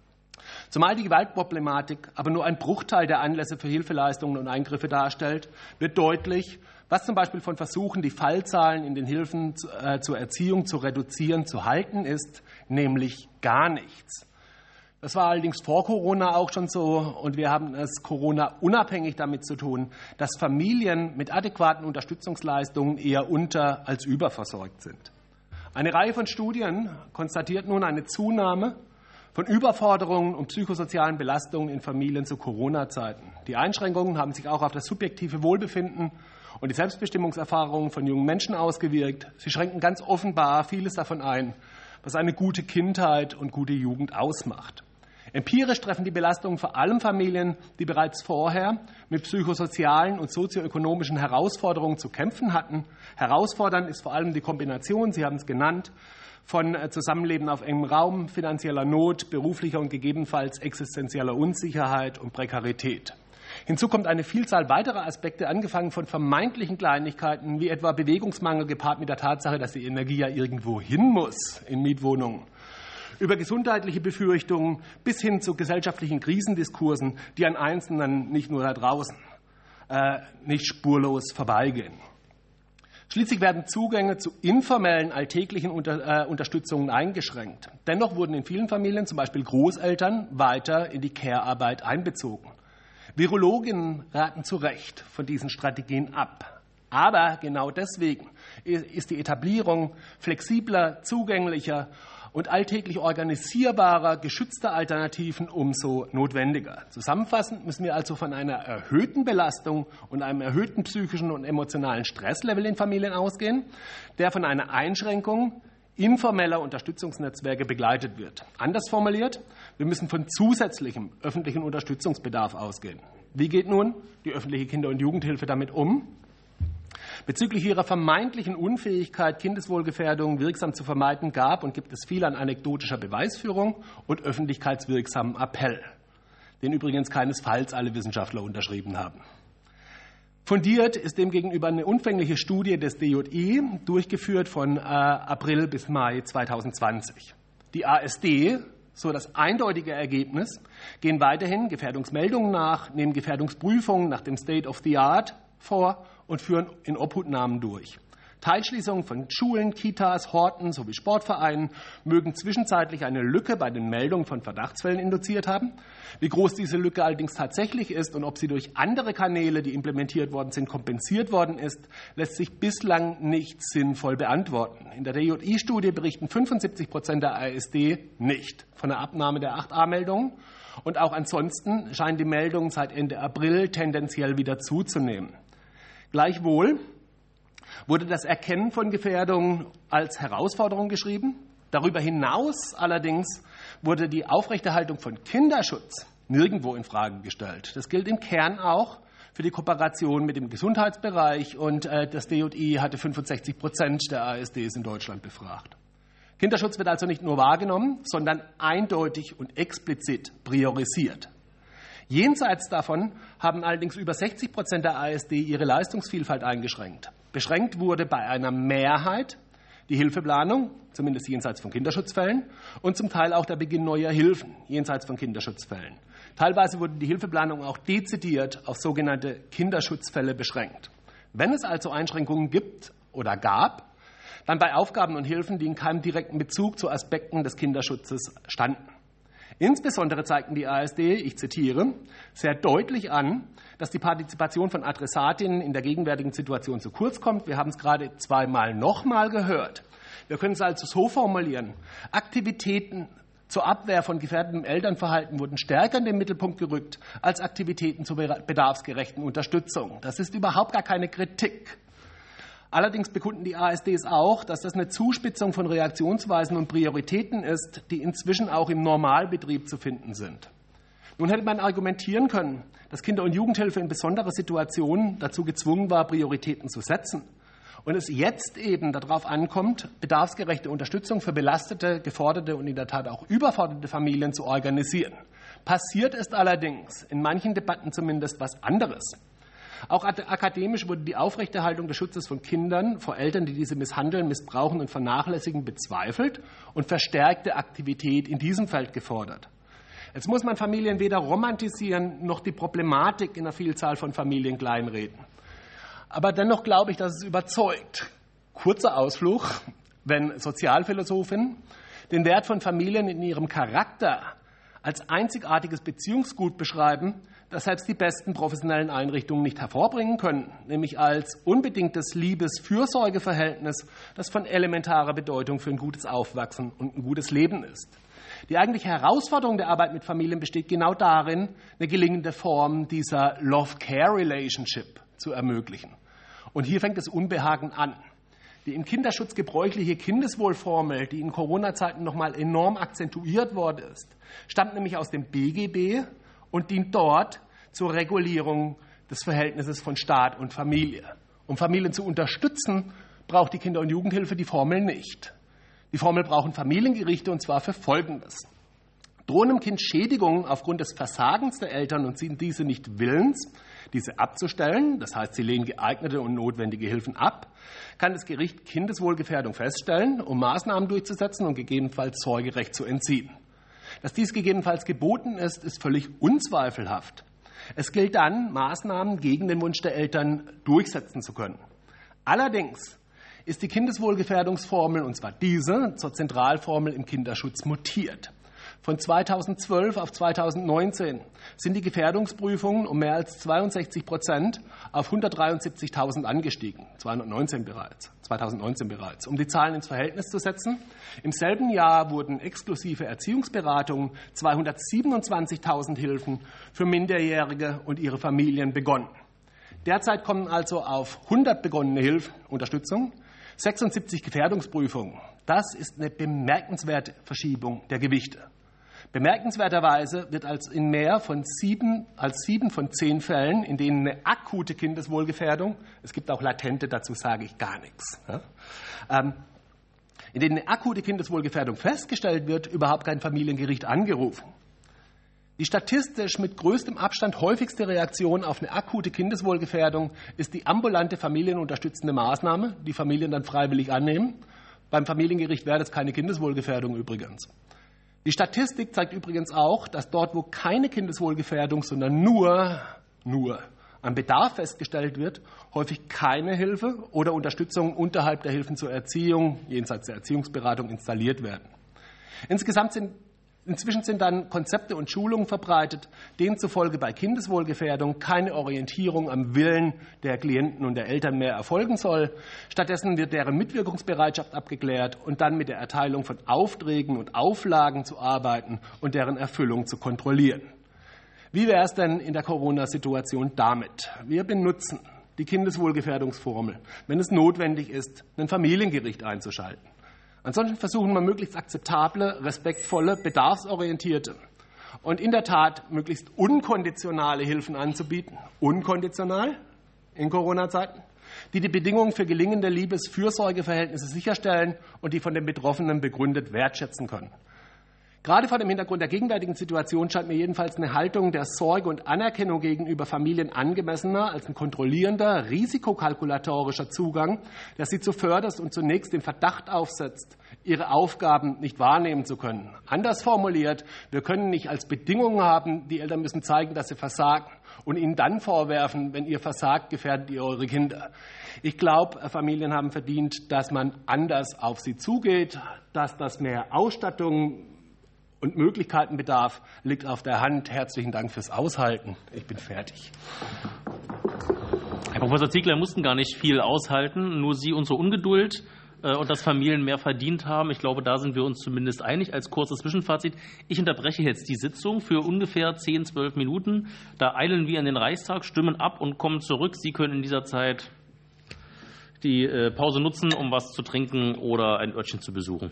Zumal die Gewaltproblematik aber nur ein Bruchteil der Anlässe für Hilfeleistungen und Eingriffe darstellt, wird deutlich, was zum Beispiel von Versuchen, die Fallzahlen in den Hilfen zur Erziehung zu reduzieren, zu halten ist, nämlich gar nichts. Das war allerdings vor Corona auch schon so und wir haben es Corona unabhängig damit zu tun, dass Familien mit adäquaten Unterstützungsleistungen eher unter- als überversorgt sind. Eine Reihe von Studien konstatiert nun eine Zunahme von Überforderungen und psychosozialen Belastungen in Familien zu Corona-Zeiten. Die Einschränkungen haben sich auch auf das subjektive Wohlbefinden und die Selbstbestimmungserfahrungen von jungen Menschen ausgewirkt. Sie schränken ganz offenbar vieles davon ein, was eine gute Kindheit und gute Jugend ausmacht. Empirisch treffen die Belastungen vor allem Familien, die bereits vorher mit psychosozialen und sozioökonomischen Herausforderungen zu kämpfen hatten. Herausfordernd ist vor allem die Kombination, Sie haben es genannt, von Zusammenleben auf engem Raum, finanzieller Not, beruflicher und gegebenenfalls existenzieller Unsicherheit und Prekarität. Hinzu kommt eine Vielzahl weiterer Aspekte, angefangen von vermeintlichen Kleinigkeiten, wie etwa Bewegungsmangel gepaart mit der Tatsache, dass die Energie ja irgendwo hin muss in Mietwohnungen, über gesundheitliche Befürchtungen bis hin zu gesellschaftlichen Krisendiskursen, die an Einzelnen nicht nur da draußen nicht spurlos vorbeigehen. Schließlich werden Zugänge zu informellen alltäglichen Unterstützungen eingeschränkt. Dennoch wurden in vielen Familien, zum Beispiel Großeltern, weiter in die Care-Arbeit einbezogen. Virologinnen raten zu Recht von diesen Strategien ab. Aber genau deswegen ist die Etablierung flexibler, zugänglicher und alltäglich organisierbarer, geschützter Alternativen umso notwendiger. Zusammenfassend müssen wir also von einer erhöhten Belastung und einem erhöhten psychischen und emotionalen Stresslevel in Familien ausgehen, der von einer Einschränkung informeller Unterstützungsnetzwerke begleitet wird. Anders formuliert, wir müssen von zusätzlichem öffentlichen Unterstützungsbedarf ausgehen. Wie geht nun die öffentliche Kinder- und Jugendhilfe damit um? Bezüglich ihrer vermeintlichen Unfähigkeit, Kindeswohlgefährdung wirksam zu vermeiden, gab und gibt es viel an anekdotischer Beweisführung und öffentlichkeitswirksamen Appell, den übrigens keinesfalls alle Wissenschaftler unterschrieben haben. Fundiert ist demgegenüber eine umfängliche Studie des DJI, durchgeführt von April bis Mai 2020. Die ASD, so das eindeutige Ergebnis, gehen weiterhin Gefährdungsmeldungen nach, nehmen Gefährdungsprüfungen nach dem State of the Art vor und führen in Obhutnahmen durch. Teilschließungen von Schulen, Kitas, Horten sowie Sportvereinen mögen zwischenzeitlich eine Lücke bei den Meldungen von Verdachtsfällen induziert haben. Wie groß diese Lücke allerdings tatsächlich ist und ob sie durch andere Kanäle, die implementiert worden sind, kompensiert worden ist, lässt sich bislang nicht sinnvoll beantworten. In der DJI-Studie berichten 75% der ASD nicht von der Abnahme der 8a-Meldungen. Und auch ansonsten scheinen die Meldungen seit Ende April tendenziell wieder zuzunehmen. Gleichwohl wurde das Erkennen von Gefährdungen als Herausforderung geschrieben. Darüber hinaus allerdings wurde die Aufrechterhaltung von Kinderschutz nirgendwo in Frage gestellt. Das gilt im Kern auch für die Kooperation mit dem Gesundheitsbereich und das DJI hatte 65% der ASDs in Deutschland befragt. Kinderschutz wird also nicht nur wahrgenommen, sondern eindeutig und explizit priorisiert. Jenseits davon haben allerdings über 60% der ASD ihre Leistungsvielfalt eingeschränkt. Beschränkt wurde bei einer Mehrheit die Hilfeplanung, zumindest jenseits von Kinderschutzfällen, und zum Teil auch der Beginn neuer Hilfen, jenseits von Kinderschutzfällen. Teilweise wurde die Hilfeplanung auch dezidiert auf sogenannte Kinderschutzfälle beschränkt. Wenn es also Einschränkungen gibt oder gab, dann bei Aufgaben und Hilfen, die in keinem direkten Bezug zu Aspekten des Kinderschutzes standen. Insbesondere zeigten die ASD, ich zitiere, sehr deutlich an, dass die Partizipation von Adressatinnen in der gegenwärtigen Situation zu kurz kommt. Wir haben es gerade zweimal nochmal gehört. Wir können es also so formulieren. Aktivitäten zur Abwehr von gefährdetem Elternverhalten wurden stärker in den Mittelpunkt gerückt als Aktivitäten zur bedarfsgerechten Unterstützung. Das ist überhaupt gar keine Kritik. Allerdings bekunden die ASDs auch, dass das eine Zuspitzung von Reaktionsweisen und Prioritäten ist, die inzwischen auch im Normalbetrieb zu finden sind. Nun hätte man argumentieren können, dass Kinder- und Jugendhilfe in besonderer Situationen dazu gezwungen war, Prioritäten zu setzen und es jetzt eben darauf ankommt, bedarfsgerechte Unterstützung für belastete, geforderte und in der Tat auch überforderte Familien zu organisieren. Passiert ist allerdings in manchen Debatten zumindest was anderes. Auch akademisch wurde die Aufrechterhaltung des Schutzes von Kindern vor Eltern, die diese misshandeln, missbrauchen und vernachlässigen, bezweifelt und verstärkte Aktivität in diesem Feld gefordert. Jetzt muss man Familien weder romantisieren noch die Problematik in einer Vielzahl von Familien kleinreden. Aber dennoch glaube ich, dass es überzeugt. Kurzer Ausflug, wenn Sozialphilosophen den Wert von Familien in ihrem Charakter als einzigartiges Beziehungsgut beschreiben, das selbst die besten professionellen Einrichtungen nicht hervorbringen können, nämlich als unbedingtes Liebes-Fürsorgeverhältnis, das von elementarer Bedeutung für ein gutes Aufwachsen und ein gutes Leben ist. Die eigentliche Herausforderung der Arbeit mit Familien besteht genau darin, eine gelingende Form dieser Love-Care-Relationship zu ermöglichen. Und hier fängt das Unbehagen an. Die im Kinderschutz gebräuchliche Kindeswohlformel, die in Corona-Zeiten nochmal enorm akzentuiert worden ist, stammt nämlich aus dem BGB und dient dort zur Regulierung des Verhältnisses von Staat und Familie. Um Familien zu unterstützen, braucht die Kinder- und Jugendhilfe die Formel nicht. Die Formel brauchen Familiengerichte, und zwar für Folgendes. Drohen dem Kind Schädigungen aufgrund des Versagens der Eltern und sind diese nicht willens, diese abzustellen, das heißt, sie lehnen geeignete und notwendige Hilfen ab, kann das Gericht Kindeswohlgefährdung feststellen, um Maßnahmen durchzusetzen und gegebenenfalls Sorgerecht zu entziehen. Dass dies gegebenenfalls geboten ist, ist völlig unzweifelhaft. Es gilt dann, Maßnahmen gegen den Wunsch der Eltern durchsetzen zu können. Allerdings ist die Kindeswohlgefährdungsformel, und zwar diese, zur Zentralformel im Kinderschutz mutiert. Von 2012 auf 2019 sind die Gefährdungsprüfungen um mehr als 62% auf 173.000 angestiegen, 219 bereits. 2019 bereits. Um die Zahlen ins Verhältnis zu setzen, im selben Jahr wurden exklusive Erziehungsberatungen 227.000 Hilfen für Minderjährige und ihre Familien begonnen. Derzeit kommen also auf 100 begonnene Unterstützung 76 Gefährdungsprüfungen. Das ist eine bemerkenswerte Verschiebung der Gewichte. Bemerkenswerterweise wird als 7 von 10 Fällen, in denen eine akute Kindeswohlgefährdung, es gibt auch latente, dazu sage ich gar nichts, in denen eine akute Kindeswohlgefährdung festgestellt wird, überhaupt kein Familiengericht angerufen. Die statistisch mit größtem Abstand häufigste Reaktion auf eine akute Kindeswohlgefährdung ist die ambulante familienunterstützende Maßnahme, die Familien dann freiwillig annehmen. Beim Familiengericht wäre das keine Kindeswohlgefährdung übrigens. Die Statistik zeigt übrigens auch, dass dort, wo keine Kindeswohlgefährdung, sondern nur ein Bedarf festgestellt wird, häufig keine Hilfe oder Unterstützung unterhalb der Hilfen zur Erziehung, jenseits der Erziehungsberatung, installiert werden. Inzwischen sind dann Konzepte und Schulungen verbreitet, denen zufolge bei Kindeswohlgefährdung keine Orientierung am Willen der Klienten und der Eltern mehr erfolgen soll. Stattdessen wird deren Mitwirkungsbereitschaft abgeklärt und dann mit der Erteilung von Aufträgen und Auflagen zu arbeiten und deren Erfüllung zu kontrollieren. Wie wäre es denn in der Corona-Situation damit? Wir benutzen die Kindeswohlgefährdungsformel, wenn es notwendig ist, ein Familiengericht einzuschalten. Ansonsten versuchen wir möglichst akzeptable, respektvolle, bedarfsorientierte und in der Tat möglichst unkonditionale Hilfen anzubieten. Unkonditional in Corona-Zeiten, die die Bedingungen für gelingende Liebes-Fürsorgeverhältnisse sicherstellen und die von den Betroffenen begründet wertschätzen können. Gerade vor dem Hintergrund der gegenwärtigen Situation scheint mir jedenfalls eine Haltung der Sorge und Anerkennung gegenüber Familien angemessener als ein kontrollierender, risikokalkulatorischer Zugang, der sie zuvörderst und zunächst den Verdacht aufsetzt, ihre Aufgaben nicht wahrnehmen zu können. Anders formuliert, wir können nicht als Bedingung haben, die Eltern müssen zeigen, dass sie versagen und ihnen dann vorwerfen, wenn ihr versagt, gefährdet ihr eure Kinder. Ich glaube, Familien haben verdient, dass man anders auf sie zugeht, dass das mehr Ausstattung und Möglichkeiten bedarf, liegt auf der Hand. Herzlichen Dank fürs Aushalten. Ich bin fertig. Herr Professor Ziegler, mussten gar nicht viel aushalten, nur Sie unsere Ungeduld und dass Familien mehr verdient haben. Ich glaube, da sind wir uns zumindest einig. Als kurzes Zwischenfazit: Ich unterbreche jetzt die Sitzung für ungefähr 10-12 Minuten. Da eilen wir in den Reichstag, stimmen ab und kommen zurück. Sie können in dieser Zeit die Pause nutzen, um was zu trinken oder ein Örtchen zu besuchen.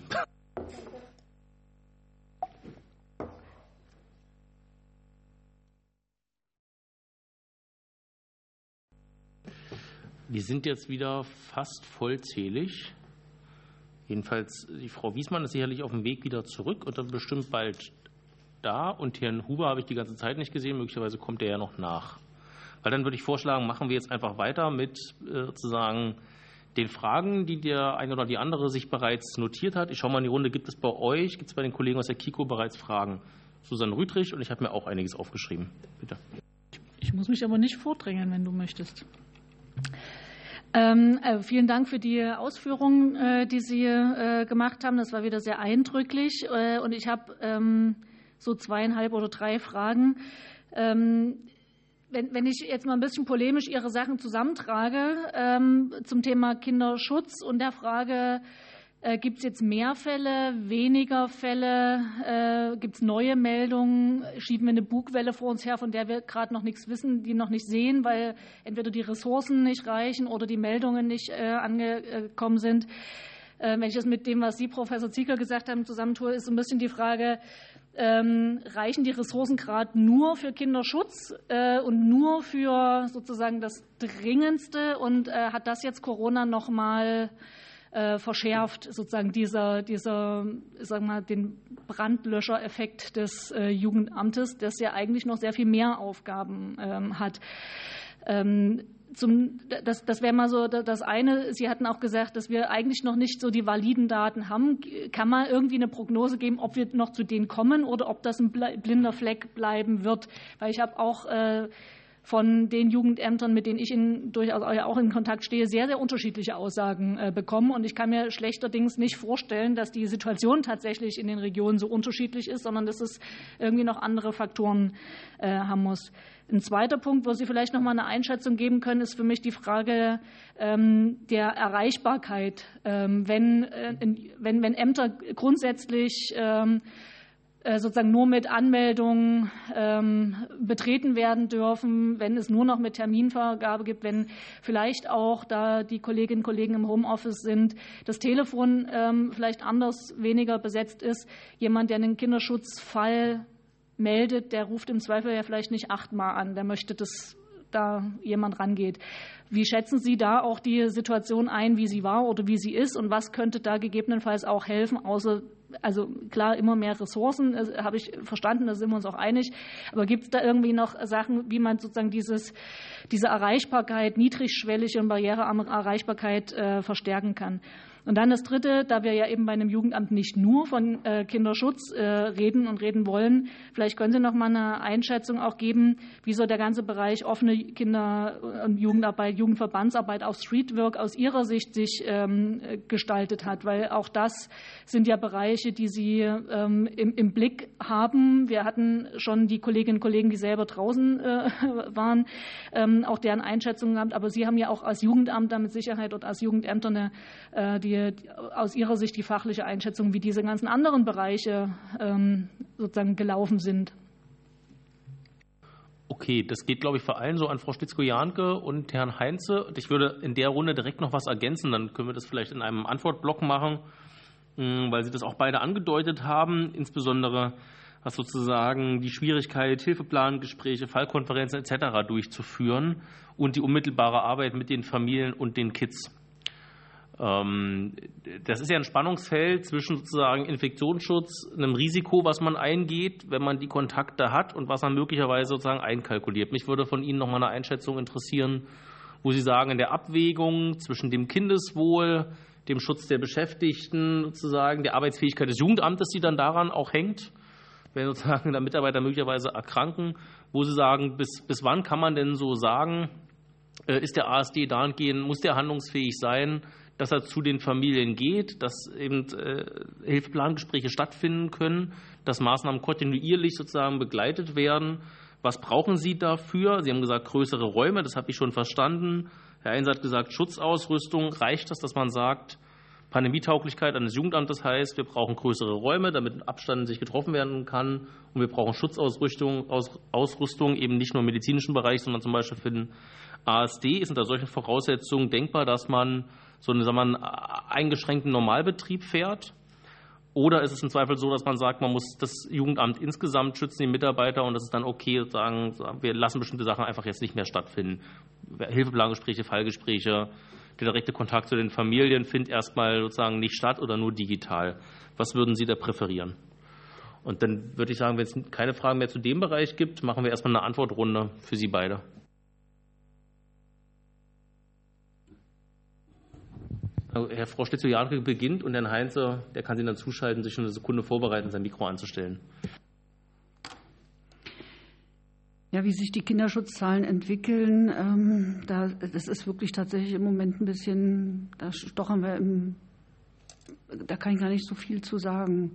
Wir sind jetzt wieder fast vollzählig. Jedenfalls, die Frau Wiesmann ist sicherlich auf dem Weg wieder zurück und dann bestimmt bald da. Und Herrn Huber habe ich die ganze Zeit nicht gesehen. Möglicherweise kommt er ja noch nach. Weil dann würde ich vorschlagen, machen wir jetzt einfach weiter mit sozusagen den Fragen, die der eine oder die andere sich bereits notiert hat. Ich schaue mal in die Runde. Gibt es bei euch, gibt es bei den Kollegen aus der KIKO bereits Fragen? Susanne Rüdrich, und ich habe mir auch einiges aufgeschrieben. Bitte. Ich muss mich aber nicht vordrängeln, wenn du möchtest. Vielen Dank für die Ausführungen, die Sie gemacht haben. Das war wieder sehr eindrücklich. Und ich habe so 2,5 oder 3 Fragen. Wenn ich jetzt mal ein bisschen polemisch Ihre Sachen zusammentrage zum Thema Kinderschutz und der Frage, gibt es jetzt mehr Fälle, weniger Fälle, gibt es neue Meldungen, schieben wir eine Bugwelle vor uns her, von der wir gerade noch nichts wissen, die noch nicht sehen, weil entweder die Ressourcen nicht reichen oder die Meldungen nicht angekommen sind. Wenn ich das mit dem, was Sie, Professor Ziegler, gesagt haben, zusammentue, ist so ein bisschen die Frage, reichen die Ressourcen gerade nur für Kinderschutz und nur für sozusagen das Dringendste, und hat das jetzt Corona noch mal verschärft, sozusagen dieser sagen wir, den Brandlöschereffekt des Jugendamtes, das ja eigentlich noch sehr viel mehr Aufgaben hat. Das wäre mal so das eine. Sie hatten auch gesagt, dass wir eigentlich noch nicht so die validen Daten haben. Kann man irgendwie eine Prognose geben, ob wir noch zu denen kommen oder ob das ein blinder Fleck bleiben wird? Weil ich habe auch von den Jugendämtern, mit denen ich durchaus auch in Kontakt stehe, sehr, sehr unterschiedliche Aussagen bekommen. Und ich kann mir schlechterdings nicht vorstellen, dass die Situation tatsächlich in den Regionen so unterschiedlich ist, sondern dass es irgendwie noch andere Faktoren haben muss. Ein zweiter Punkt, wo Sie vielleicht noch mal eine Einschätzung geben können, ist für mich die Frage der Erreichbarkeit. Wenn Ämter grundsätzlich sozusagen nur mit Anmeldungen betreten werden dürfen, wenn es nur noch mit Terminvergabe gibt, wenn vielleicht auch, da die Kolleginnen und Kollegen im Homeoffice sind, das Telefon vielleicht anders, weniger besetzt ist. Jemand, der einen Kinderschutzfall meldet, der ruft im Zweifel ja vielleicht nicht 8-mal an, der möchte, dass da jemand rangeht. Wie schätzen Sie da auch die Situation ein, wie sie war oder wie sie ist, und was könnte da gegebenenfalls auch helfen, außer, also klar, immer mehr Ressourcen, das habe ich verstanden, da sind wir uns auch einig, aber gibt es da irgendwie noch Sachen, wie man sozusagen diese Erreichbarkeit, niedrigschwellige und barrierearme Erreichbarkeit verstärken kann? Und dann das Dritte, da wir ja eben bei einem Jugendamt nicht nur von Kinderschutz reden wollen, vielleicht können Sie noch mal eine Einschätzung auch geben, wie so der ganze Bereich offene Kinder- und Jugendarbeit, Jugendverbandsarbeit, auch Streetwork aus Ihrer Sicht sich gestaltet hat, weil auch das sind ja Bereiche, die Sie im Blick haben. Wir hatten schon die Kolleginnen und Kollegen, die selber draußen waren, auch deren Einschätzungen gehabt, aber Sie haben ja auch als Jugendamt da mit Sicherheit oder als Jugendämter aus Ihrer Sicht die fachliche Einschätzung, wie diese ganzen anderen Bereiche sozusagen gelaufen sind. Okay, das geht, glaube ich, vor allem so an Frau Schlitzko-Jahnke und Herrn Heinze. Und ich würde in der Runde direkt noch was ergänzen, dann können wir das vielleicht in einem Antwortblock machen, weil Sie das auch beide angedeutet haben, insbesondere was sozusagen die Schwierigkeit, Hilfeplangespräche, Fallkonferenzen etc. durchzuführen und die unmittelbare Arbeit mit den Familien und den Kids. Das ist ja ein Spannungsfeld zwischen sozusagen Infektionsschutz, einem Risiko, was man eingeht, wenn man die Kontakte hat, und was man möglicherweise sozusagen einkalkuliert. Mich würde von Ihnen noch mal eine Einschätzung interessieren, wo Sie sagen, in der Abwägung zwischen dem Kindeswohl, dem Schutz der Beschäftigten, sozusagen der Arbeitsfähigkeit des Jugendamtes, die dann daran auch hängt, wenn sozusagen da Mitarbeiter möglicherweise erkranken, wo Sie sagen, bis wann kann man denn so sagen, ist der ASD dahingehend, muss der handlungsfähig sein, dass er zu den Familien geht, dass eben Hilfeplangespräche stattfinden können, dass Maßnahmen kontinuierlich sozusagen begleitet werden. Was brauchen Sie dafür? Sie haben gesagt, größere Räume, das habe ich schon verstanden. Herr Heinz hat gesagt, Schutzausrüstung. Reicht das, dass man sagt, Pandemietauglichkeit eines Jugendamtes heißt, wir brauchen größere Räume, damit mit Abstand sich getroffen werden kann, und wir brauchen Schutzausrüstung, eben nicht nur im medizinischen Bereich, sondern zum Beispiel für den ASD. Ist unter solchen Voraussetzungen denkbar, dass man so einen eingeschränkten Normalbetrieb fährt? Oder ist es im Zweifel so, dass man sagt, man muss das Jugendamt insgesamt schützen, die Mitarbeiter, und das ist dann okay, sagen, wir lassen bestimmte Sachen einfach jetzt nicht mehr stattfinden? Hilfeplangespräche, Fallgespräche, der direkte Kontakt zu den Familien findet erstmal sozusagen nicht statt oder nur digital. Was würden Sie da präferieren? Und dann würde ich sagen, wenn es keine Fragen mehr zu dem Bereich gibt, machen wir erstmal eine Antwortrunde für Sie beide. Frau Schlitzko-Jahnke beginnt, und Herrn Heinze, der kann Sie dann zuschalten, sich schon eine Sekunde vorbereiten, sein Mikro anzustellen. Ja, wie sich die Kinderschutzzahlen entwickeln, das ist wirklich tatsächlich im Moment ein bisschen, da stochern wir da kann ich gar nicht so viel zu sagen.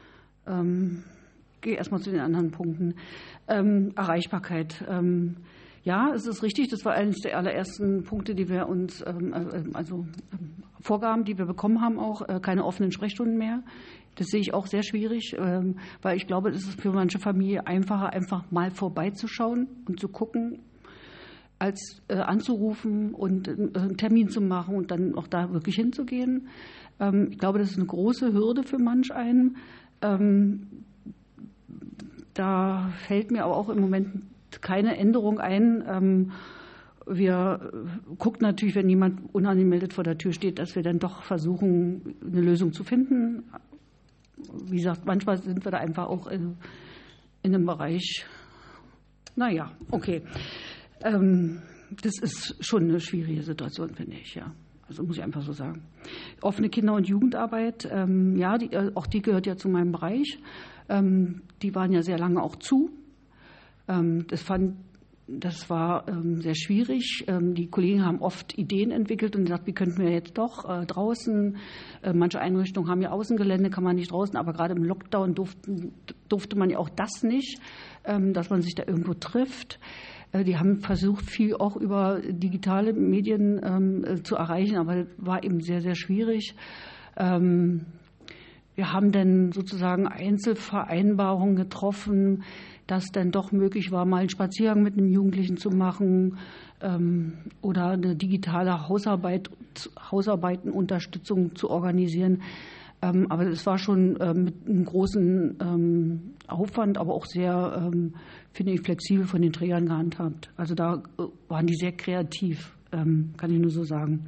Gehe erstmal zu den anderen Punkten. Erreichbarkeit. Ja, es ist richtig, das war eines der allerersten Punkte, die wir uns, Vorgaben, die wir bekommen haben, auch keine offenen Sprechstunden mehr. Das sehe ich auch sehr schwierig, weil ich glaube, es ist für manche Familie einfacher, einfach mal vorbeizuschauen und zu gucken, als anzurufen und einen Termin zu machen und dann auch da wirklich hinzugehen. Ich glaube, das ist eine große Hürde für manch einen. Da fällt mir aber auch im Moment keine Änderung ein. Wir gucken natürlich, wenn jemand unangemeldet vor der Tür steht, dass wir dann doch versuchen, eine Lösung zu finden. Wie gesagt, manchmal sind wir da einfach auch in einem Bereich, naja, okay. Das ist schon eine schwierige Situation, finde ich, ja. Also muss ich einfach so sagen. Offene Kinder- und Jugendarbeit, ja, auch die gehört ja zu meinem Bereich. Die waren ja sehr lange auch zu. Das fand Das war sehr schwierig. Die Kollegen haben oft Ideen entwickelt und gesagt, wie könnten wir jetzt doch draußen, manche Einrichtungen haben ja Außengelände, kann man nicht draußen, aber gerade im Lockdown durfte man ja auch das nicht, dass man sich da irgendwo trifft. Die haben versucht, viel auch über digitale Medien zu erreichen, aber war eben sehr, sehr schwierig. Wir haben dann sozusagen Einzelvereinbarungen getroffen, dass dann doch möglich war, mal einen Spaziergang mit einem Jugendlichen zu machen oder eine digitale Hausarbeitenunterstützung zu organisieren. Aber es war schon mit einem großen Aufwand, aber auch sehr, finde ich, flexibel von den Trägern gehandhabt. Also da waren die sehr kreativ, kann ich nur so sagen.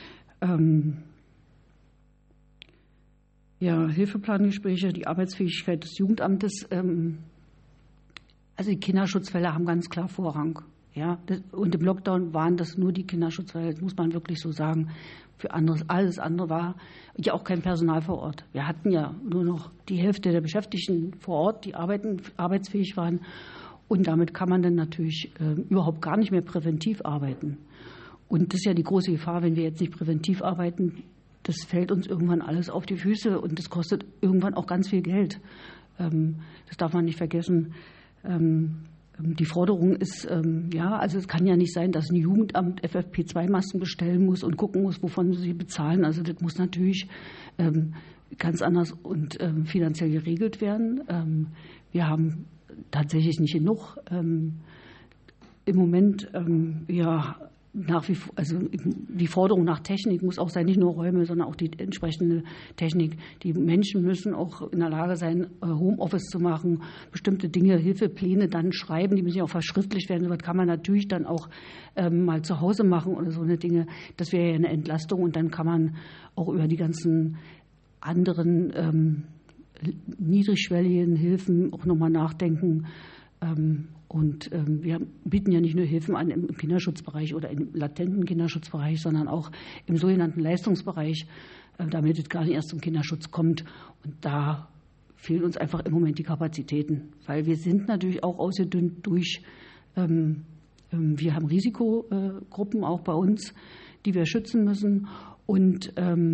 Ja, Hilfeplangespräche, die Arbeitsfähigkeit des Jugendamtes. Also die Kinderschutzfälle haben ganz klar Vorrang. Ja, und im Lockdown waren das nur die Kinderschutzfälle, das muss man wirklich so sagen. Für alles andere war ja auch kein Personal vor Ort. Wir hatten ja nur noch die Hälfte der Beschäftigten vor Ort, die arbeitsfähig waren. Und damit kann man dann natürlich überhaupt gar nicht mehr präventiv arbeiten. Und das ist ja die große Gefahr, wenn wir jetzt nicht präventiv arbeiten, das fällt uns irgendwann alles auf die Füße und das kostet irgendwann auch ganz viel Geld. Das darf man nicht vergessen. Die Forderung ist, also es kann ja nicht sein, dass ein Jugendamt FFP2-Masken bestellen muss und gucken muss, wovon sie bezahlen. Also das muss natürlich ganz anders und finanziell geregelt werden. Wir haben tatsächlich nicht genug. Im Moment, nach wie vor, also die Forderung nach Technik muss auch sein, nicht nur Räume, sondern auch die entsprechende Technik. Die Menschen müssen auch in der Lage sein, Homeoffice zu machen, bestimmte Dinge, Hilfepläne dann schreiben, die müssen ja auch verschriftlicht werden. So was kann man natürlich dann auch mal zu Hause machen oder so eine Dinge. Das wäre ja eine Entlastung und dann kann man auch über die ganzen anderen niedrigschwelligen Hilfen auch nochmal nachdenken. Und wir bieten ja nicht nur Hilfen an im Kinderschutzbereich oder im latenten Kinderschutzbereich, sondern auch im sogenannten Leistungsbereich, damit es gar nicht erst zum Kinderschutz kommt. Und da fehlen uns einfach im Moment die Kapazitäten, weil wir sind natürlich auch ausgedünnt durch, wir haben Risikogruppen auch bei uns, die wir schützen müssen. Und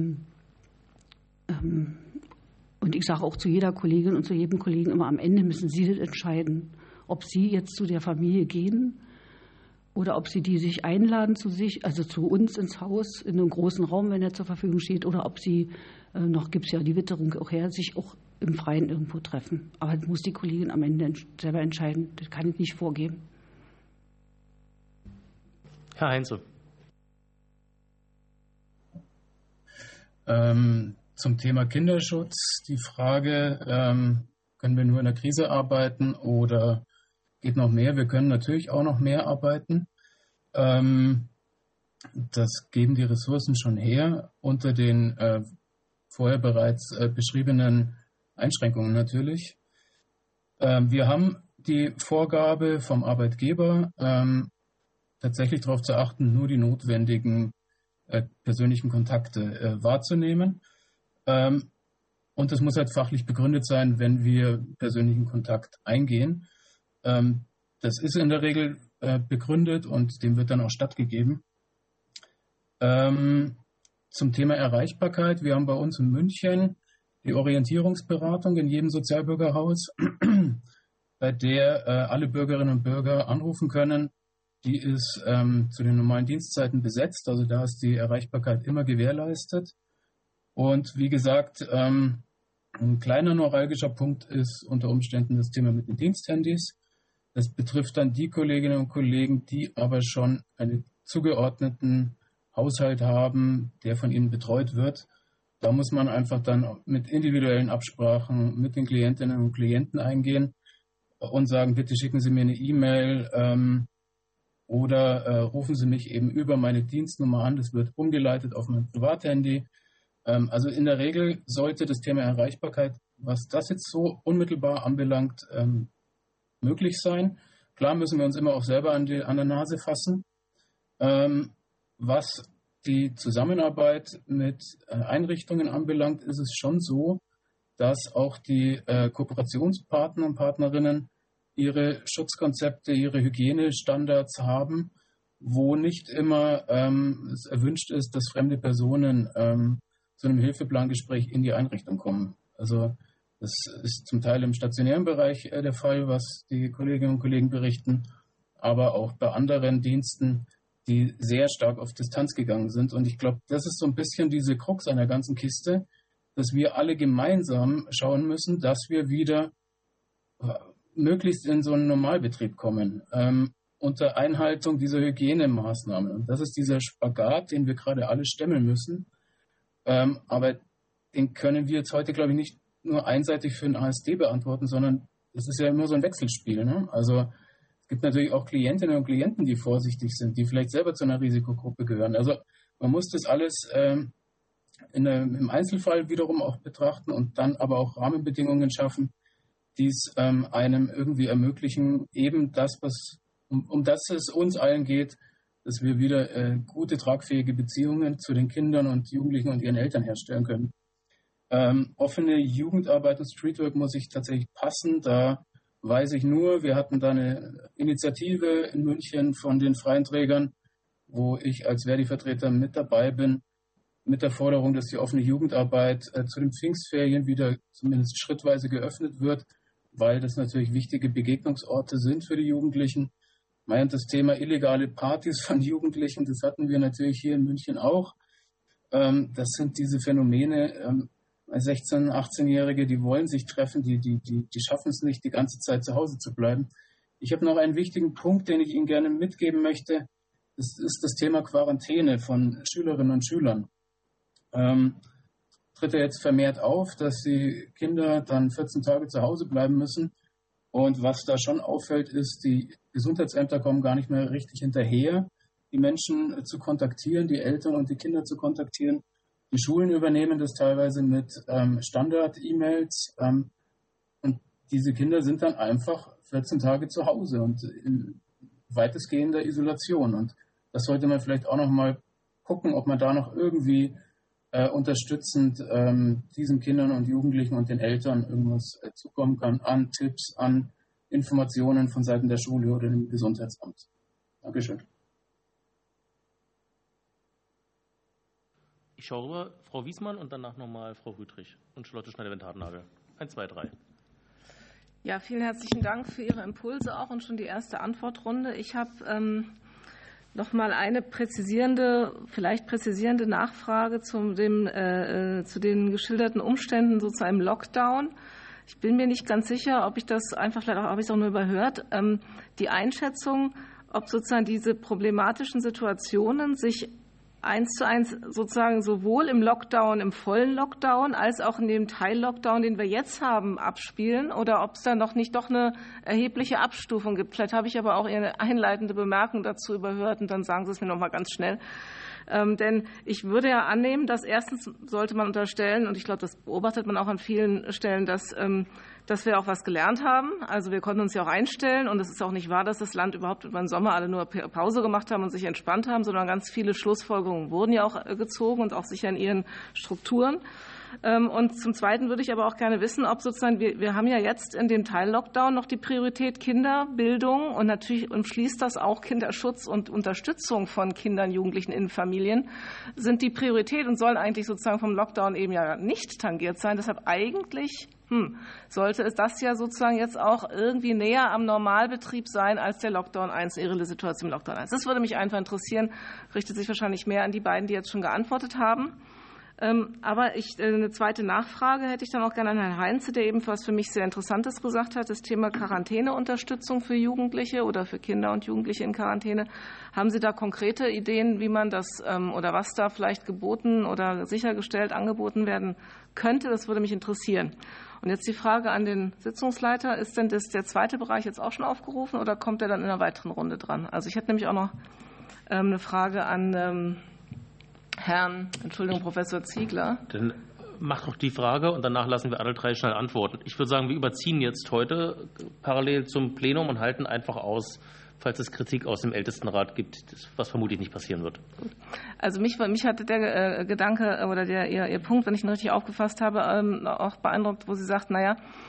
ich sage auch zu jeder Kollegin und zu jedem Kollegen immer, am Ende müssen Sie das entscheiden, ob Sie jetzt zu der Familie gehen oder ob Sie die sich einladen zu sich, also zu uns ins Haus, in einem großen Raum, wenn er zur Verfügung steht, oder ob Sie, noch gibt es ja die Witterung auch her, sich auch im Freien irgendwo treffen. Aber das muss die Kollegin am Ende selber entscheiden. Das kann ich nicht vorgeben. Herr Heinze. Zum Thema Kinderschutz die Frage, können wir nur in der Krise arbeiten oder geht noch mehr? Wir können natürlich auch noch mehr arbeiten. Das geben die Ressourcen schon her, unter den vorher bereits beschriebenen Einschränkungen natürlich. Wir haben die Vorgabe vom Arbeitgeber, tatsächlich darauf zu achten, nur die notwendigen persönlichen Kontakte wahrzunehmen. Und das muss halt fachlich begründet sein, wenn wir persönlichen Kontakt eingehen. Das ist in der Regel begründet und dem wird dann auch stattgegeben. Zum Thema Erreichbarkeit. Wir haben bei uns in München die Orientierungsberatung in jedem Sozialbürgerhaus, bei der alle Bürgerinnen und Bürger anrufen können. Die ist zu den normalen Dienstzeiten besetzt, also da ist die Erreichbarkeit immer gewährleistet. Und wie gesagt, ein kleiner neuralgischer Punkt ist unter Umständen das Thema mit den Diensthandys. Das betrifft dann die Kolleginnen und Kollegen, die aber schon einen zugeordneten Haushalt haben, der von ihnen betreut wird. Da muss man einfach dann mit individuellen Absprachen mit den Klientinnen und Klienten eingehen und sagen, bitte schicken Sie mir eine E-Mail oder rufen Sie mich eben über meine Dienstnummer an. Das wird umgeleitet auf mein Privathandy. Also in der Regel sollte das Thema Erreichbarkeit, was das jetzt so unmittelbar anbelangt, möglich sein. Klar müssen wir uns immer auch selber an der Nase fassen. Was die Zusammenarbeit mit Einrichtungen anbelangt, ist es schon so, dass auch die Kooperationspartner und Partnerinnen ihre Schutzkonzepte, ihre Hygienestandards haben, wo nicht immer es erwünscht ist, dass fremde Personen zu einem Hilfeplangespräch in die Einrichtung kommen. Also das ist zum Teil im stationären Bereich der Fall, was die Kolleginnen und Kollegen berichten, aber auch bei anderen Diensten, die sehr stark auf Distanz gegangen sind. Und ich glaube, das ist so ein bisschen diese Krux an der ganzen Kiste, dass wir alle gemeinsam schauen müssen, dass wir wieder möglichst in so einen Normalbetrieb kommen, unter Einhaltung dieser Hygienemaßnahmen. Und das ist dieser Spagat, den wir gerade alle stemmen müssen. Aber den können wir jetzt heute, glaube ich, nicht nur einseitig für den ASD beantworten, sondern es ist ja immer so ein Wechselspiel. Ne? Also es gibt natürlich auch Klientinnen und Klienten, die vorsichtig sind, die vielleicht selber zu einer Risikogruppe gehören. Also man muss das alles im Einzelfall wiederum auch betrachten und dann aber auch Rahmenbedingungen schaffen, die es einem irgendwie ermöglichen, eben das, um das es uns allen geht, dass wir wieder gute, tragfähige Beziehungen zu den Kindern und Jugendlichen und ihren Eltern herstellen können. Offene Jugendarbeit und Streetwork muss ich tatsächlich passen. Da weiß ich nur, wir hatten da eine Initiative in München von den freien Trägern, wo ich als Verdi-Vertreter mit dabei bin, mit der Forderung, dass die offene Jugendarbeit zu den Pfingstferien wieder zumindest schrittweise geöffnet wird, weil das natürlich wichtige Begegnungsorte sind für die Jugendlichen. Das Thema illegale Partys von Jugendlichen, das hatten wir natürlich hier in München auch. Das sind diese Phänomene, 16-, 18-Jährige, die wollen sich treffen, die schaffen es nicht, die ganze Zeit zu Hause zu bleiben. Ich habe noch einen wichtigen Punkt, den ich Ihnen gerne mitgeben möchte. Das ist das Thema Quarantäne von Schülerinnen und Schülern. Tritt ja jetzt vermehrt auf, dass die Kinder dann 14 Tage zu Hause bleiben müssen. Und was da schon auffällt, ist, die Gesundheitsämter kommen gar nicht mehr richtig hinterher, die Menschen zu kontaktieren, die Eltern und die Kinder zu kontaktieren. Die Schulen übernehmen das teilweise mit Standard-E-Mails. Und diese Kinder sind dann einfach 14 Tage zu Hause und in weitestgehender Isolation. Und das sollte man vielleicht auch noch mal gucken, ob man da noch irgendwie unterstützend diesen Kindern und Jugendlichen und den Eltern irgendwas zukommen kann an Tipps, an Informationen von Seiten der Schule oder dem Gesundheitsamt. Dankeschön. Ich schaue rüber, Frau Wiesmann und danach nochmal Frau Hüttrich und Charlotte Schneider-Wendhardt-Nagel. 1, 2, 3. Ja, vielen herzlichen Dank für Ihre Impulse auch und schon die erste Antwortrunde. Ich habe noch mal eine vielleicht präzisierende Nachfrage zu den geschilderten Umständen so zu einem Lockdown. Ich bin mir nicht ganz sicher, ob ich das einfach, vielleicht habe ich es auch nur überhört, die Einschätzung, ob sozusagen diese problematischen Situationen sich 1:1 sozusagen sowohl im Lockdown, im vollen Lockdown, als auch in dem Teil-Lockdown, den wir jetzt haben, abspielen oder ob es da noch nicht doch eine erhebliche Abstufung gibt. Vielleicht habe ich aber auch Ihre einleitende Bemerkung dazu überhört und dann sagen Sie es mir noch mal ganz schnell. Denn ich würde ja annehmen, dass erstens sollte man unterstellen, und ich glaube, das beobachtet man auch an vielen Stellen, dass wir auch was gelernt haben. Also wir konnten uns ja auch einstellen und es ist auch nicht wahr, dass das Land überhaupt über den Sommer alle nur Pause gemacht haben und sich entspannt haben, sondern ganz viele Schlussfolgerungen wurden ja auch gezogen und auch sicher in ihren Strukturen. Und zum Zweiten würde ich aber auch gerne wissen, ob sozusagen wir haben ja jetzt in dem Teil-Lockdown noch die Priorität Kinderbildung und natürlich umschließt das auch Kinderschutz und Unterstützung von Kindern, Jugendlichen in Familien, sind die Priorität und sollen eigentlich sozusagen vom Lockdown eben ja nicht tangiert sein. Deshalb eigentlich sollte es das ja sozusagen jetzt auch irgendwie näher am Normalbetrieb sein als der Lockdown 1, ihre Situation im Lockdown 1. Das würde mich einfach interessieren, richtet sich wahrscheinlich mehr an die beiden, die jetzt schon geantwortet haben. Aber eine zweite Nachfrage hätte ich dann auch gerne an Herrn Heinze, der eben was für mich sehr Interessantes gesagt hat, das Thema Quarantäneunterstützung für Jugendliche oder für Kinder und Jugendliche in Quarantäne. Haben Sie da konkrete Ideen, wie man das oder was da vielleicht geboten oder sichergestellt angeboten werden könnte? Das würde mich interessieren. Und jetzt die Frage an den Sitzungsleiter, ist denn der zweite Bereich jetzt auch schon aufgerufen oder kommt er dann in einer weiteren Runde dran? Also ich hätte nämlich auch noch eine Frage an Professor Ziegler. Dann mach doch die Frage und danach lassen wir alle drei schnell antworten. Ich würde sagen, wir überziehen jetzt heute parallel zum Plenum und halten einfach aus, falls es Kritik aus dem Ältestenrat gibt, was vermutlich nicht passieren wird. Also mich hatte der Gedanke oder Ihr Punkt, wenn ich ihn richtig aufgefasst habe, auch beeindruckt, wo Sie sagt,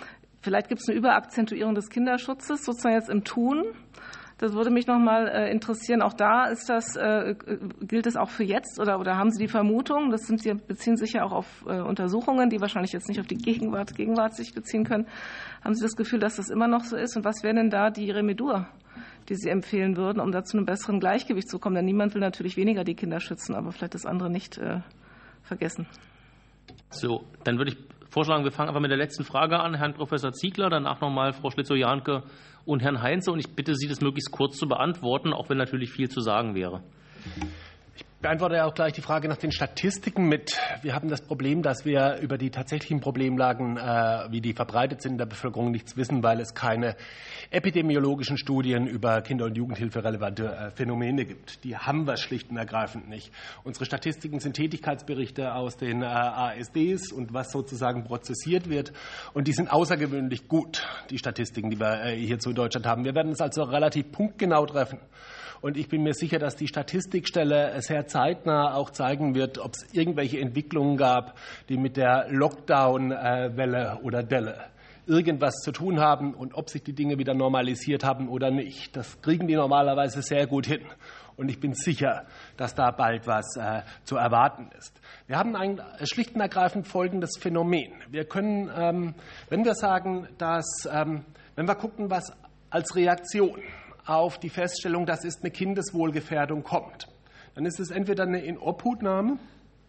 Vielleicht gibt es eine Überakzentuierung des Kinderschutzes, sozusagen jetzt im Tun. Das würde mich noch mal interessieren. Auch da ist gilt es auch für jetzt oder haben Sie die Vermutung? Sie beziehen sich ja auch auf Untersuchungen, die wahrscheinlich jetzt nicht auf die Gegenwart sich beziehen können. Haben Sie das Gefühl, dass das immer noch so ist? Und was wäre denn da die Remedur, die Sie empfehlen würden, um da zu einem besseren Gleichgewicht zu kommen? Denn niemand will natürlich weniger die Kinder schützen, aber vielleicht das andere nicht vergessen. So, dann würde ich vorschlagen, wir fangen einfach mit der letzten Frage an. Herrn Professor Ziegler, danach nochmal Frau Schlitzow-Jahnke und Herrn Heinze. Und ich bitte Sie, das möglichst kurz zu beantworten, auch wenn natürlich viel zu sagen wäre. Ich beantworte ja auch gleich die Frage nach den Statistiken mit. Wir haben das Problem, dass wir über die tatsächlichen Problemlagen, wie die verbreitet sind in der Bevölkerung, nichts wissen, weil es keine epidemiologischen Studien über Kinder- und Jugendhilfe relevante Phänomene gibt. Die haben wir schlicht und ergreifend nicht. Unsere Statistiken sind Tätigkeitsberichte aus den ASDs und was sozusagen prozessiert wird. Und die sind außergewöhnlich gut, die Statistiken, die wir hierzu in Deutschland haben. Wir werden es also relativ punktgenau treffen. Und ich bin mir sicher, dass die Statistikstelle sehr zeitnah auch zeigen wird, ob es irgendwelche Entwicklungen gab, die mit der Lockdown-Welle oder Delle irgendwas zu tun haben und ob sich die Dinge wieder normalisiert haben oder nicht. Das kriegen die normalerweise sehr gut hin. Und ich bin sicher, dass da bald was zu erwarten ist. Wir haben schlicht und ergreifend folgendes Phänomen. Wir können, wenn wir sagen, wenn wir gucken, was als Reaktion auf die Feststellung, dass es eine Kindeswohlgefährdung kommt, dann ist es entweder eine Inobhutnahme,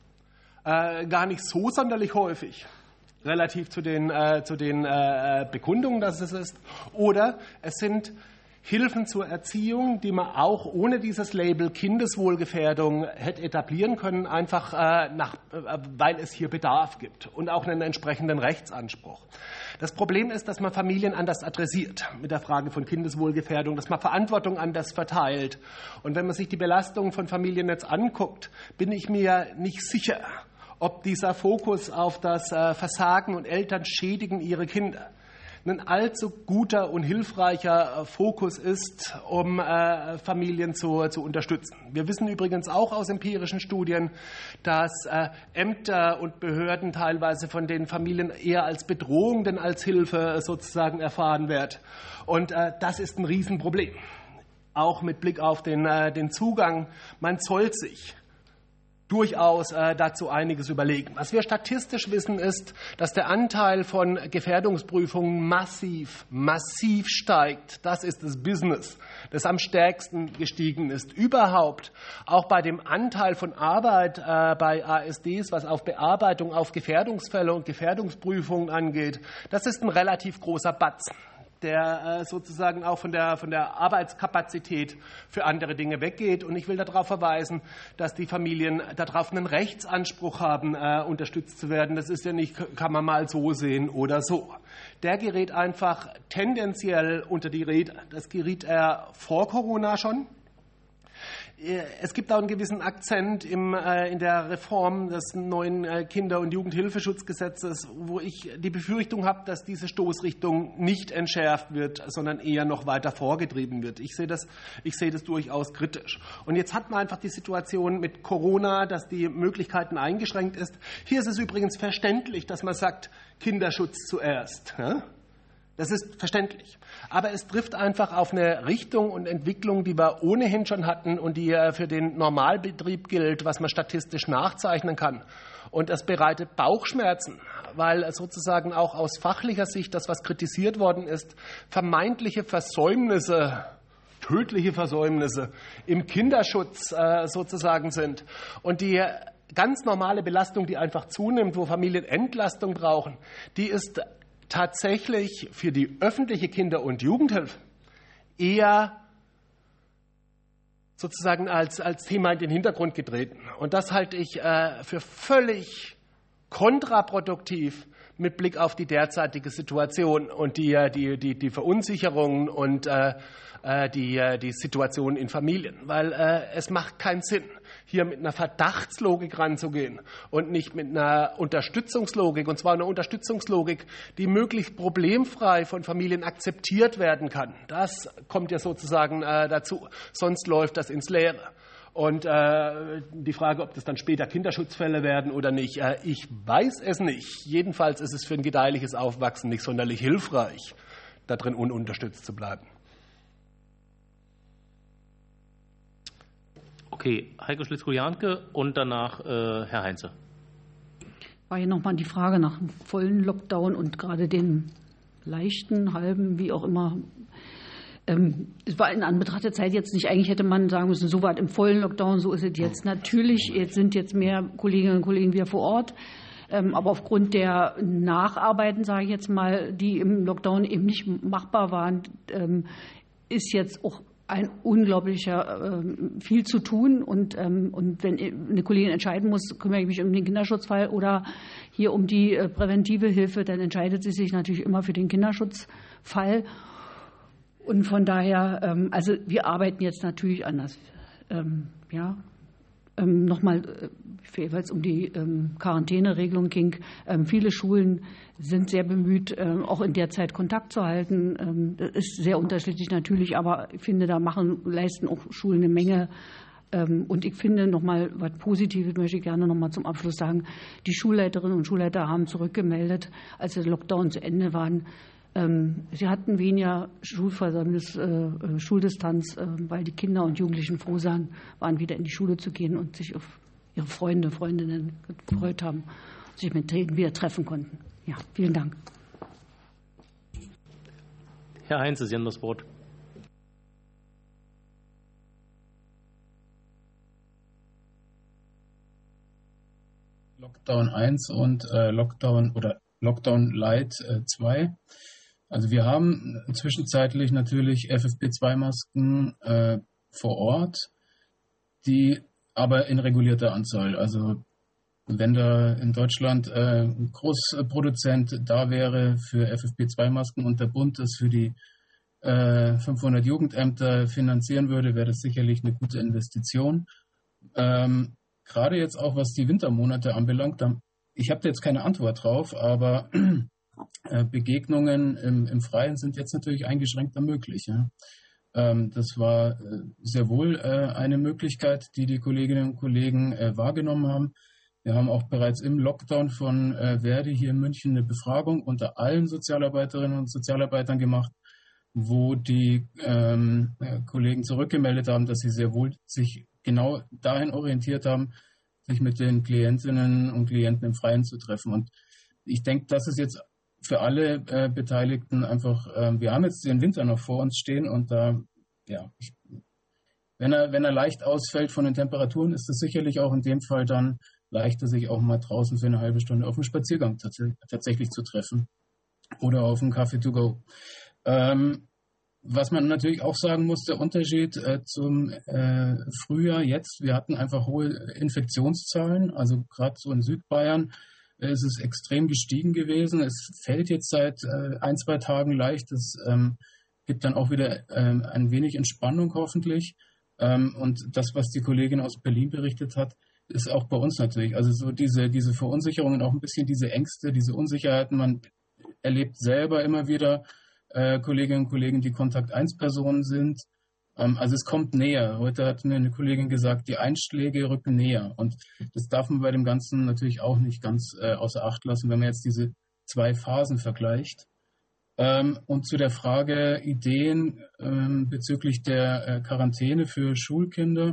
gar nicht so sonderlich häufig, relativ zu den Bekundungen, dass es ist, oder es sind Hilfen zur Erziehung, die man auch ohne dieses Label Kindeswohlgefährdung hätte etablieren können, einfach weil es hier Bedarf gibt und auch einen entsprechenden Rechtsanspruch. Das Problem ist, dass man Familien anders adressiert mit der Frage von Kindeswohlgefährdung, dass man Verantwortung anders verteilt. Und wenn man sich die Belastungen von Familien jetzt anguckt, bin ich mir nicht sicher, ob dieser Fokus auf das Versagen und Eltern schädigen ihre Kinder ein allzu guter und hilfreicher Fokus ist, um Familien zu unterstützen. Wir wissen übrigens auch aus empirischen Studien, dass Ämter und Behörden teilweise von den Familien eher als Bedrohung denn als Hilfe sozusagen erfahren wird. Und das ist ein Riesenproblem. Auch mit Blick auf den Zugang. Man soll sich durchaus dazu einiges überlegen. Was wir statistisch wissen, ist, dass der Anteil von Gefährdungsprüfungen massiv steigt. Das ist das Business, das am stärksten gestiegen ist. Überhaupt auch bei dem Anteil von Arbeit bei ASDs, was auf Bearbeitung auf Gefährdungsfälle und Gefährdungsprüfungen angeht, das ist ein relativ großer Batzen, der sozusagen auch von der Arbeitskapazität für andere Dinge weggeht. Und ich will darauf verweisen, dass die Familien darauf einen Rechtsanspruch haben, unterstützt zu werden. Das ist ja nicht, kann man mal so sehen oder so. Der gerät einfach tendenziell unter die Räder. Das geriet er vor Corona schon. Es gibt auch einen gewissen Akzent in der Reform des neuen Kinder- und Jugendhilfeschutzgesetzes, wo ich die Befürchtung habe, dass diese Stoßrichtung nicht entschärft wird, sondern eher noch weiter vorgetrieben wird. Ich sehe das durchaus kritisch. Und jetzt hat man einfach die Situation mit Corona, dass die Möglichkeiten eingeschränkt ist. Hier ist es übrigens verständlich, dass man sagt, Kinderschutz zuerst. Ja? Das ist verständlich. Aber es trifft einfach auf eine Richtung und Entwicklung, die wir ohnehin schon hatten und die für den Normalbetrieb gilt, was man statistisch nachzeichnen kann. Und das bereitet Bauchschmerzen, weil sozusagen auch aus fachlicher Sicht das, was kritisiert worden ist, vermeintliche Versäumnisse, tödliche Versäumnisse im Kinderschutz sozusagen sind. Und die ganz normale Belastung, die einfach zunimmt, wo Familien Entlastung brauchen, die ist tatsächlich für die öffentliche Kinder- und Jugendhilfe eher sozusagen als Thema in den Hintergrund getreten. Und das halte ich für völlig kontraproduktiv mit Blick auf die derzeitige Situation und die Verunsicherungen und die Situation in Familien. Weil es macht keinen Sinn, hier mit einer Verdachtslogik ranzugehen und nicht mit einer Unterstützungslogik, und zwar einer Unterstützungslogik, die möglichst problemfrei von Familien akzeptiert werden kann. Das kommt ja sozusagen dazu, sonst läuft das ins Leere. Und die Frage, ob das dann später Kinderschutzfälle werden oder nicht, ich weiß es nicht. Jedenfalls ist es für ein gedeihliches Aufwachsen nicht sonderlich hilfreich, da drin ununterstützt zu bleiben. Okay, Heike Schlitzko-Jahnke und danach Herr Heinze. War hier nochmal die Frage nach dem vollen Lockdown und gerade den leichten, halben, wie auch immer. Es war in Anbetracht der Zeit jetzt nicht, eigentlich hätte man sagen müssen, so weit im vollen Lockdown, so ist es jetzt. Natürlich, jetzt sind jetzt mehr Kolleginnen und Kollegen wieder vor Ort. Aber aufgrund der Nacharbeiten, sage ich jetzt mal, die im Lockdown eben nicht machbar waren, ist jetzt auch ein unglaublicher viel zu tun. Und wenn eine Kollegin entscheiden muss, kümmere ich mich um den Kinderschutzfall oder hier um die präventive Hilfe, dann entscheidet sie sich natürlich immer für den Kinderschutzfall. Und von daher, also wir arbeiten jetzt natürlich anders. Nochmal, weil es um die Quarantäneregelung ging. Viele Schulen sind sehr bemüht, auch in der Zeit Kontakt zu halten. Das ist sehr unterschiedlich natürlich, aber ich finde, leisten auch Schulen eine Menge. Und ich finde nochmal was Positives, möchte ich gerne nochmal zum Abschluss sagen. Die Schulleiterinnen und Schulleiter haben zurückgemeldet, als der Lockdown zu Ende war. Sie hatten weniger Schulversäumnis, Schuldistanz, weil die Kinder und Jugendlichen froh waren, wieder in die Schule zu gehen und sich auf ihre Freundinnen gefreut haben, sich mit denen wieder treffen konnten. Ja, vielen Dank. Herr Heinze, Sie haben das Wort. Lockdown 1 und Lockdown Light 2. Also wir haben zwischenzeitlich natürlich FFP2-Masken vor Ort, die aber in regulierter Anzahl. Also wenn da in Deutschland ein Großproduzent da wäre für FFP2-Masken und der Bund das für die 500 Jugendämter finanzieren würde, wäre das sicherlich eine gute Investition. Gerade jetzt auch, was die Wintermonate anbelangt, ich habe jetzt keine Antwort drauf, aber Begegnungen im Freien sind jetzt natürlich eingeschränkter möglich. Ja. Das war sehr wohl eine Möglichkeit, die die Kolleginnen und Kollegen wahrgenommen haben. Wir haben auch bereits im Lockdown von Verdi hier in München eine Befragung unter allen Sozialarbeiterinnen und Sozialarbeitern gemacht, wo die Kollegen zurückgemeldet haben, dass sie sehr wohl sich genau dahin orientiert haben, sich mit den Klientinnen und Klienten im Freien zu treffen. Und ich denke, das ist jetzt für alle Beteiligten einfach, wir haben jetzt den Winter noch vor uns stehen und da, wenn er leicht ausfällt von den Temperaturen, ist es sicherlich auch in dem Fall dann leichter, sich auch mal draußen für eine halbe Stunde auf dem Spaziergang tatsächlich zu treffen oder auf dem Café to go. Was man natürlich auch sagen muss, der Unterschied zum Frühjahr jetzt, wir hatten einfach hohe Infektionszahlen, also gerade so in Südbayern ist es extrem gestiegen gewesen. Es fällt jetzt seit 1-2 Tagen leicht. Es gibt dann auch wieder ein wenig Entspannung hoffentlich. Und das, was die Kollegin aus Berlin berichtet hat, ist auch bei uns natürlich. Also so diese Verunsicherungen, auch ein bisschen diese Ängste, diese Unsicherheiten. Man erlebt selber immer wieder Kolleginnen und Kollegen, die Kontakt-1-Personen sind. Also es kommt näher. Heute hat mir eine Kollegin gesagt, die Einschläge rücken näher. Und das darf man bei dem Ganzen natürlich auch nicht ganz außer Acht lassen, wenn man jetzt diese 2 Phasen vergleicht. Und zu der Frage Ideen bezüglich der Quarantäne für Schulkinder.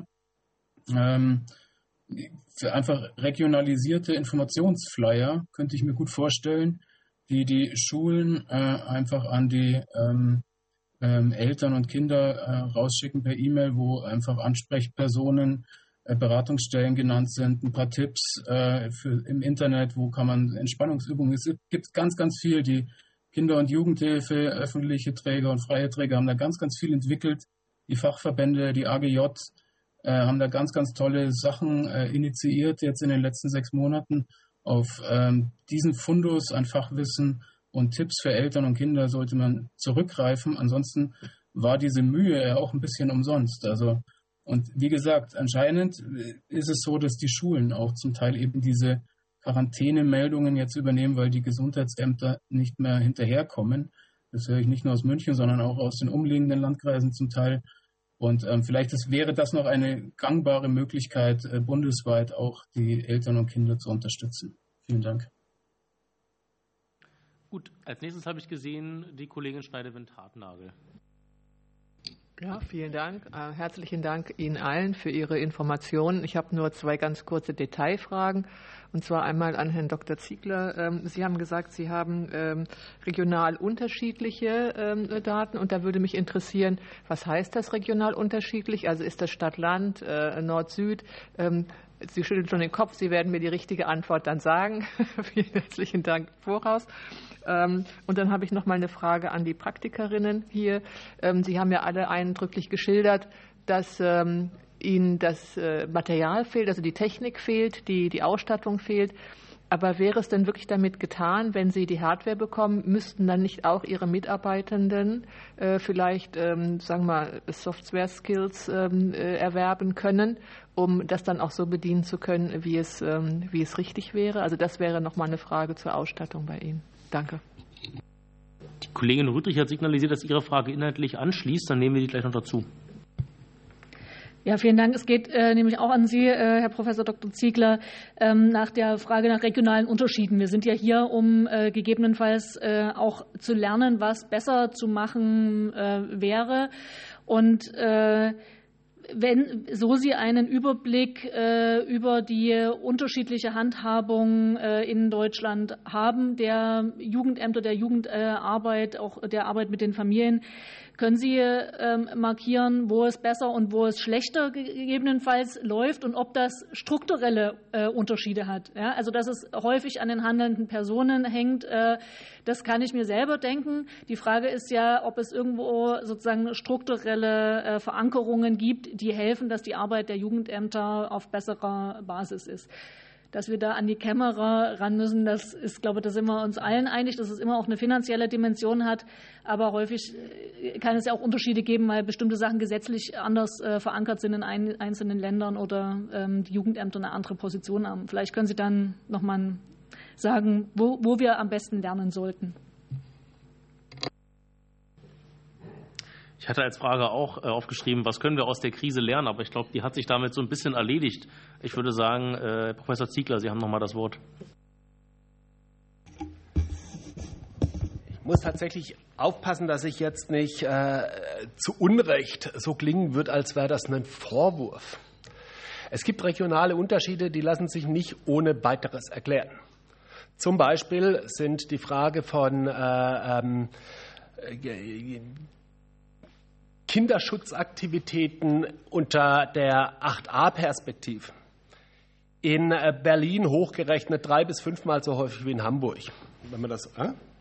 Für einfach regionalisierte Informationsflyer könnte ich mir gut vorstellen, die Schulen einfach an die Eltern und Kinder rausschicken per E-Mail, wo einfach Ansprechpersonen, Beratungsstellen genannt sind, ein paar Tipps im Internet, wo kann man Entspannungsübungen. Es gibt ganz, ganz viel. Die Kinder- und Jugendhilfe, öffentliche Träger und freie Träger haben da ganz, ganz viel entwickelt. Die Fachverbände, die AGJ haben da ganz, ganz tolle Sachen initiiert jetzt in den letzten 6 Monaten. Auf diesen Fundus an Fachwissen und Tipps für Eltern und Kinder sollte man zurückgreifen. Ansonsten war diese Mühe ja auch ein bisschen umsonst. Also, und wie gesagt, anscheinend ist es so, dass die Schulen auch zum Teil eben diese Quarantänemeldungen jetzt übernehmen, weil die Gesundheitsämter nicht mehr hinterherkommen. Das höre ich nicht nur aus München, sondern auch aus den umliegenden Landkreisen zum Teil. Und vielleicht wäre das noch eine gangbare Möglichkeit, bundesweit auch die Eltern und Kinder zu unterstützen. Vielen Dank. Gut, als nächstes habe ich gesehen die Kollegin Schneider-Wind-Hartnagel. Ja, vielen Dank. Herzlichen Dank Ihnen allen für Ihre Informationen. Ich habe nur 2 ganz kurze Detailfragen. Und zwar einmal an Herrn Dr. Ziegler. Sie haben gesagt, Sie haben regional unterschiedliche Daten. Und da würde mich interessieren, was heißt das regional unterschiedlich? Also ist das Stadt-Land, Nord-Süd? Sie schütteln schon den Kopf. Sie werden mir die richtige Antwort dann sagen. Vielen herzlichen Dank voraus. Und dann habe ich noch mal eine Frage an die Praktikerinnen hier. Sie haben ja alle eindrücklich geschildert, dass Ihnen das Material fehlt, also die Technik fehlt, die Ausstattung fehlt. Aber wäre es denn wirklich damit getan, wenn Sie die Hardware bekommen, müssten dann nicht auch Ihre Mitarbeitenden vielleicht, sagen wir mal, Software-Skills erwerben können, um das dann auch so bedienen zu können, wie es richtig wäre? Also das wäre noch mal eine Frage zur Ausstattung bei Ihnen. Danke. Die Kollegin Rüttrich hat signalisiert, dass ihre Frage inhaltlich anschließt. Dann nehmen wir die gleich noch dazu. Ja, vielen Dank. Es geht nämlich auch an Sie, Herr Professor Dr. Ziegler, nach der Frage nach regionalen Unterschieden. Wir sind ja hier, um gegebenenfalls auch zu lernen, was besser zu machen wäre. Und wenn so Sie einen Überblick über die unterschiedliche Handhabung in Deutschland haben, der Jugendämter, der Jugendarbeit, auch der Arbeit mit den Familien, können Sie markieren, wo es besser und wo es schlechter gegebenenfalls läuft und ob das strukturelle Unterschiede hat. Ja, also dass es häufig an den handelnden Personen hängt, das kann ich mir selber denken. Die Frage ist ja, ob es irgendwo sozusagen strukturelle Verankerungen gibt, die helfen, dass die Arbeit der Jugendämter auf besserer Basis ist. Dass wir da an die Kämmerer ran müssen, das ist, glaube ich, da sind wir uns allen einig, dass es immer auch eine finanzielle Dimension hat. Aber häufig kann es ja auch Unterschiede geben, weil bestimmte Sachen gesetzlich anders verankert sind in einzelnen Ländern oder die Jugendämter eine andere Position haben. Vielleicht können Sie dann noch mal sagen, wo wir am besten lernen sollten. Ich hatte als Frage auch aufgeschrieben, was können wir aus der Krise lernen? Aber ich glaube, die hat sich damit so ein bisschen erledigt. Ich würde sagen, Herr Professor Ziegler, Sie haben noch mal das Wort. Ich muss tatsächlich aufpassen, dass ich jetzt nicht zu Unrecht so klingen wird, als wäre das ein Vorwurf. Es gibt regionale Unterschiede, die lassen sich nicht ohne weiteres erklären. Zum Beispiel sind die Frage von Kinderschutzaktivitäten unter der 8a-Perspektive in Berlin hochgerechnet 3- bis 5-mal so häufig wie in Hamburg. Wenn man das,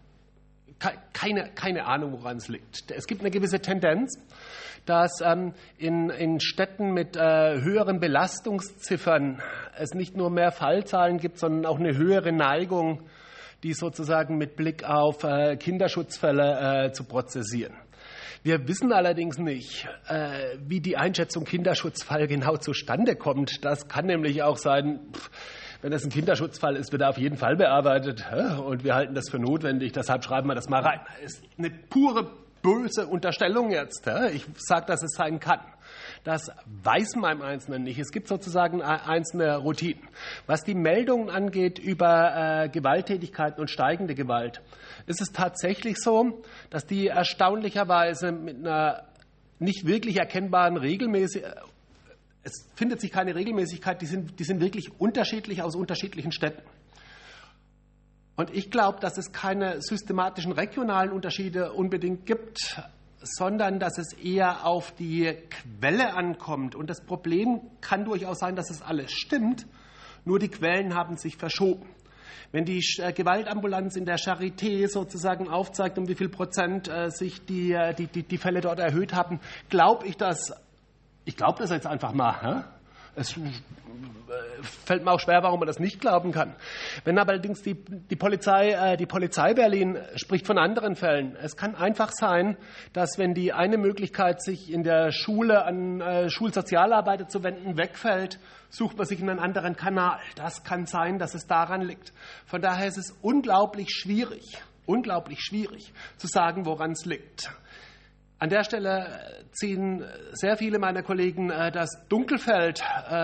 keine Ahnung, woran es liegt. Es gibt eine gewisse Tendenz, dass in Städten mit höheren Belastungsziffern es nicht nur mehr Fallzahlen gibt, sondern auch eine höhere Neigung, die sozusagen mit Blick auf Kinderschutzfälle zu prozessieren. Wir wissen allerdings nicht, wie die Einschätzung Kinderschutzfall genau zustande kommt. Das kann nämlich auch sein, wenn es ein Kinderschutzfall ist, wird er auf jeden Fall bearbeitet. Und wir halten das für notwendig, deshalb schreiben wir das mal rein. Das ist eine pure böse Unterstellung jetzt. Ich sage, dass es sein kann. Das weiß man im Einzelnen nicht. Es gibt sozusagen einzelne Routinen. Was die Meldungen angeht über Gewalttätigkeiten und steigende Gewalt, ist es tatsächlich so, dass die erstaunlicherweise mit einer nicht wirklich erkennbaren Regelmäßigkeit, es findet sich keine Regelmäßigkeit, die sind wirklich unterschiedlich aus unterschiedlichen Städten. Und ich glaube, dass es keine systematischen regionalen Unterschiede unbedingt gibt, sondern dass es eher auf die Quelle ankommt. Und das Problem kann durchaus sein, dass es alles stimmt, nur die Quellen haben sich verschoben. Wenn die Gewaltambulanz in der Charité sozusagen aufzeigt, um wie viel Prozent sich die Fälle dort erhöht haben, glaube ich das jetzt einfach mal. Es fällt mir auch schwer, warum man das nicht glauben kann. Wenn allerdings die Polizei Berlin spricht von anderen Fällen. Es kann einfach sein, dass wenn die eine Möglichkeit, sich in der Schule an Schulsozialarbeiter zu wenden, wegfällt, sucht man sich einen anderen Kanal. Das kann sein, dass es daran liegt. Von daher ist es unglaublich schwierig zu sagen, woran es liegt. An der Stelle ziehen sehr viele meiner Kollegen das Dunkelfeld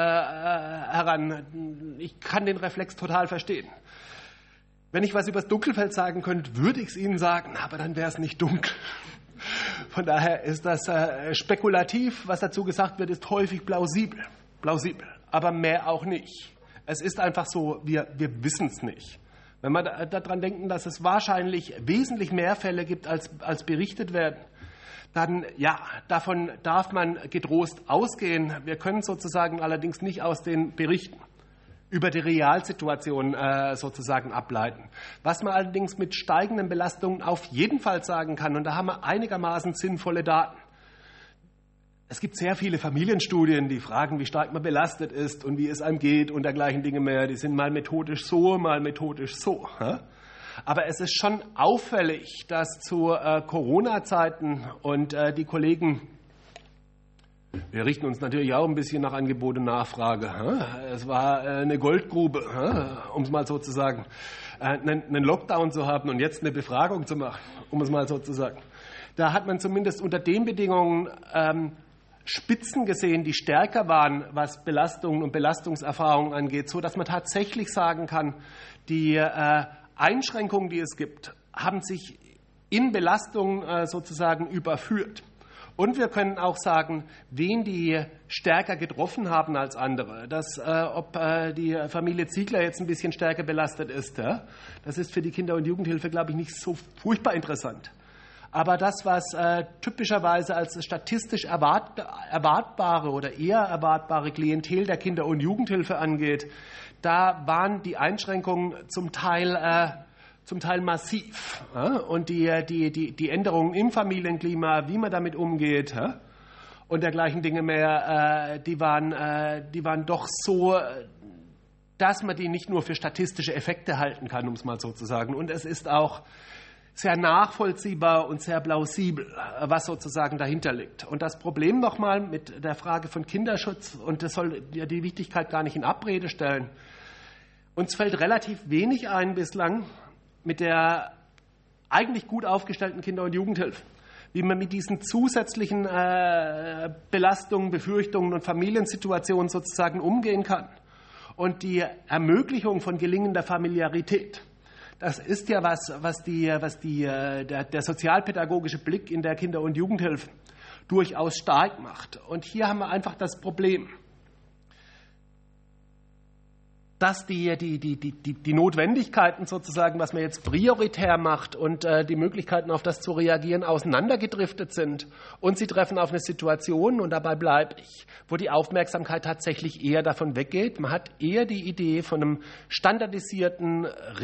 heran. Ich kann den Reflex total verstehen. Wenn ich was über das Dunkelfeld sagen könnte, würde ich es Ihnen sagen, aber dann wäre es nicht dunkel. Von daher ist das spekulativ. Was dazu gesagt wird, ist häufig plausibel, aber mehr auch nicht. Es ist einfach so, wir wissen es nicht. Wenn wir daran denken, dass es wahrscheinlich wesentlich mehr Fälle gibt, als berichtet werden, dann ja, davon darf man getrost ausgehen. Wir können sozusagen allerdings nicht aus den Berichten über die Realsituation sozusagen ableiten. Was man allerdings mit steigenden Belastungen auf jeden Fall sagen kann, und da haben wir einigermaßen sinnvolle Daten. Es gibt sehr viele Familienstudien, die fragen, wie stark man belastet ist und wie es einem geht und dergleichen Dinge mehr. Die sind mal methodisch so, mal methodisch so. Aber es ist schon auffällig, dass zu Corona-Zeiten und die Kollegen, wir richten uns natürlich auch ein bisschen nach Angebot und Nachfrage. Es war eine Goldgrube, um es mal so zu sagen, einen Lockdown zu haben und jetzt eine Befragung zu machen, um es mal so zu sagen. Da hat man zumindest unter den Bedingungen Spitzen gesehen, die stärker waren, was Belastungen und Belastungserfahrungen angeht, so dass man tatsächlich sagen kann, die Einschränkungen, die es gibt, haben sich in Belastungen sozusagen überführt. Und wir können auch sagen, wen die stärker getroffen haben als andere. Ob die Familie Ziegler jetzt ein bisschen stärker belastet ist, das ist für die Kinder- und Jugendhilfe, glaube ich, nicht so furchtbar interessant. Aber das, was typischerweise als statistisch erwartbare oder eher erwartbare Klientel der Kinder- und Jugendhilfe angeht, da waren die Einschränkungen zum Teil massiv. Und die Änderungen im Familienklima, wie man damit umgeht und dergleichen Dinge mehr, die waren doch so, dass man die nicht nur für statistische Effekte halten kann, um es mal so zu sagen. Und es ist auch sehr nachvollziehbar und sehr plausibel, was sozusagen dahinter liegt. Und das Problem nochmal mit der Frage von Kinderschutz, und das soll ja die Wichtigkeit gar nicht in Abrede stellen, uns fällt relativ wenig ein bislang mit der eigentlich gut aufgestellten Kinder- und Jugendhilfe, wie man mit diesen zusätzlichen Belastungen, Befürchtungen und Familiensituationen sozusagen umgehen kann. Und die Ermöglichung von gelingender Familiarität, das ist ja was der sozialpädagogische Blick in der Kinder- und Jugendhilfe durchaus stark macht. Und hier haben wir einfach das Problem, dass die Notwendigkeiten sozusagen, was man jetzt prioritär macht und die Möglichkeiten auf das zu reagieren, auseinandergedriftet sind. Und sie treffen auf eine Situation, und dabei bleibe ich, wo die Aufmerksamkeit tatsächlich eher davon weggeht. Man hat eher die Idee von einem standardisierten, einer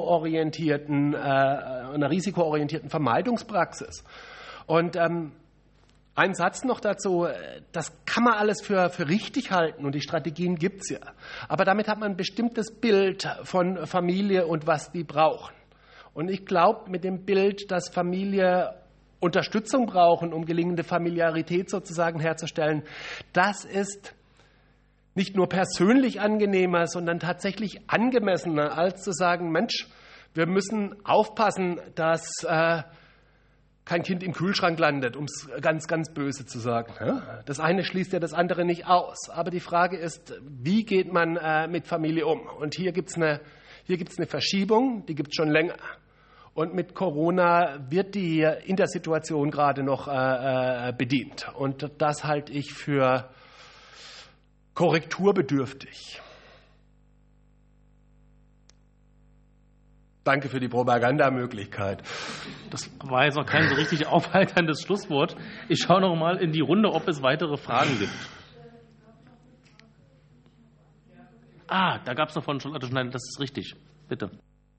risikoorientierten Vermeidungspraxis. Und ein Satz noch dazu, das kann man alles für richtig halten und die Strategien gibt es ja. Aber damit hat man ein bestimmtes Bild von Familie und was die brauchen. Und ich glaube, mit dem Bild, dass Familie Unterstützung brauchen, um gelingende Familiarität sozusagen herzustellen, das ist nicht nur persönlich angenehmer, sondern tatsächlich angemessener, als zu sagen, Mensch, wir müssen aufpassen, dass kein Kind im Kühlschrank landet, um es ganz, ganz böse zu sagen. Das eine schließt ja das andere nicht aus. Aber die Frage ist, wie geht man mit Familie um? Und hier gibt's eine Verschiebung, die gibt es schon länger. Und mit Corona wird die in der Situation gerade noch bedient. Und das halte ich für korrekturbedürftig. Danke für die Propagandamöglichkeit. Das war jetzt noch kein so richtig aufheiterndes Schlusswort. Ich schaue noch mal in die Runde, ob es weitere Fragen gibt. Da gab es noch von Charlotte Schneider, das ist richtig. Bitte.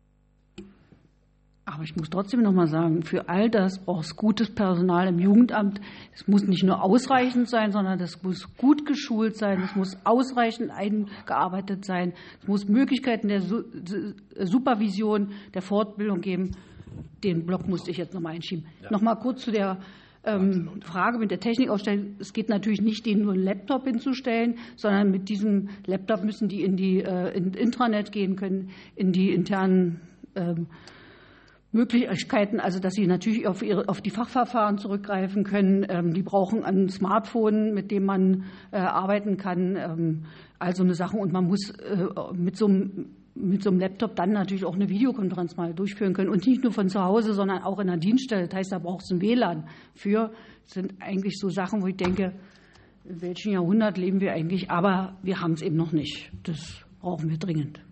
Aber ich muss trotzdem noch mal sagen, für all das braucht es gutes Personal im Jugendamt. Es muss nicht nur ausreichend sein, sondern das muss gut geschult sein. Es muss ausreichend eingearbeitet sein. Es muss Möglichkeiten der Supervision, der Fortbildung geben. Den Block musste ich jetzt noch mal einschieben. Ja. Noch mal kurz zu der Frage mit der Technikausstellung. Es geht natürlich nicht, denen nur einen Laptop hinzustellen, sondern mit diesem Laptop müssen die in Intranet gehen können, in die internen Möglichkeiten, also dass sie natürlich auf die Fachverfahren zurückgreifen können. Die brauchen ein Smartphone, mit dem man arbeiten kann. Also eine Sache. Und man muss mit so einem Laptop dann natürlich auch eine Videokonferenz mal durchführen können. Und nicht nur von zu Hause, sondern auch in der Dienststelle. Das heißt, da braucht es ein WLAN für. Das sind eigentlich so Sachen, wo ich denke, in welchem Jahrhundert leben wir eigentlich? Aber wir haben es eben noch nicht. Das brauchen wir dringend.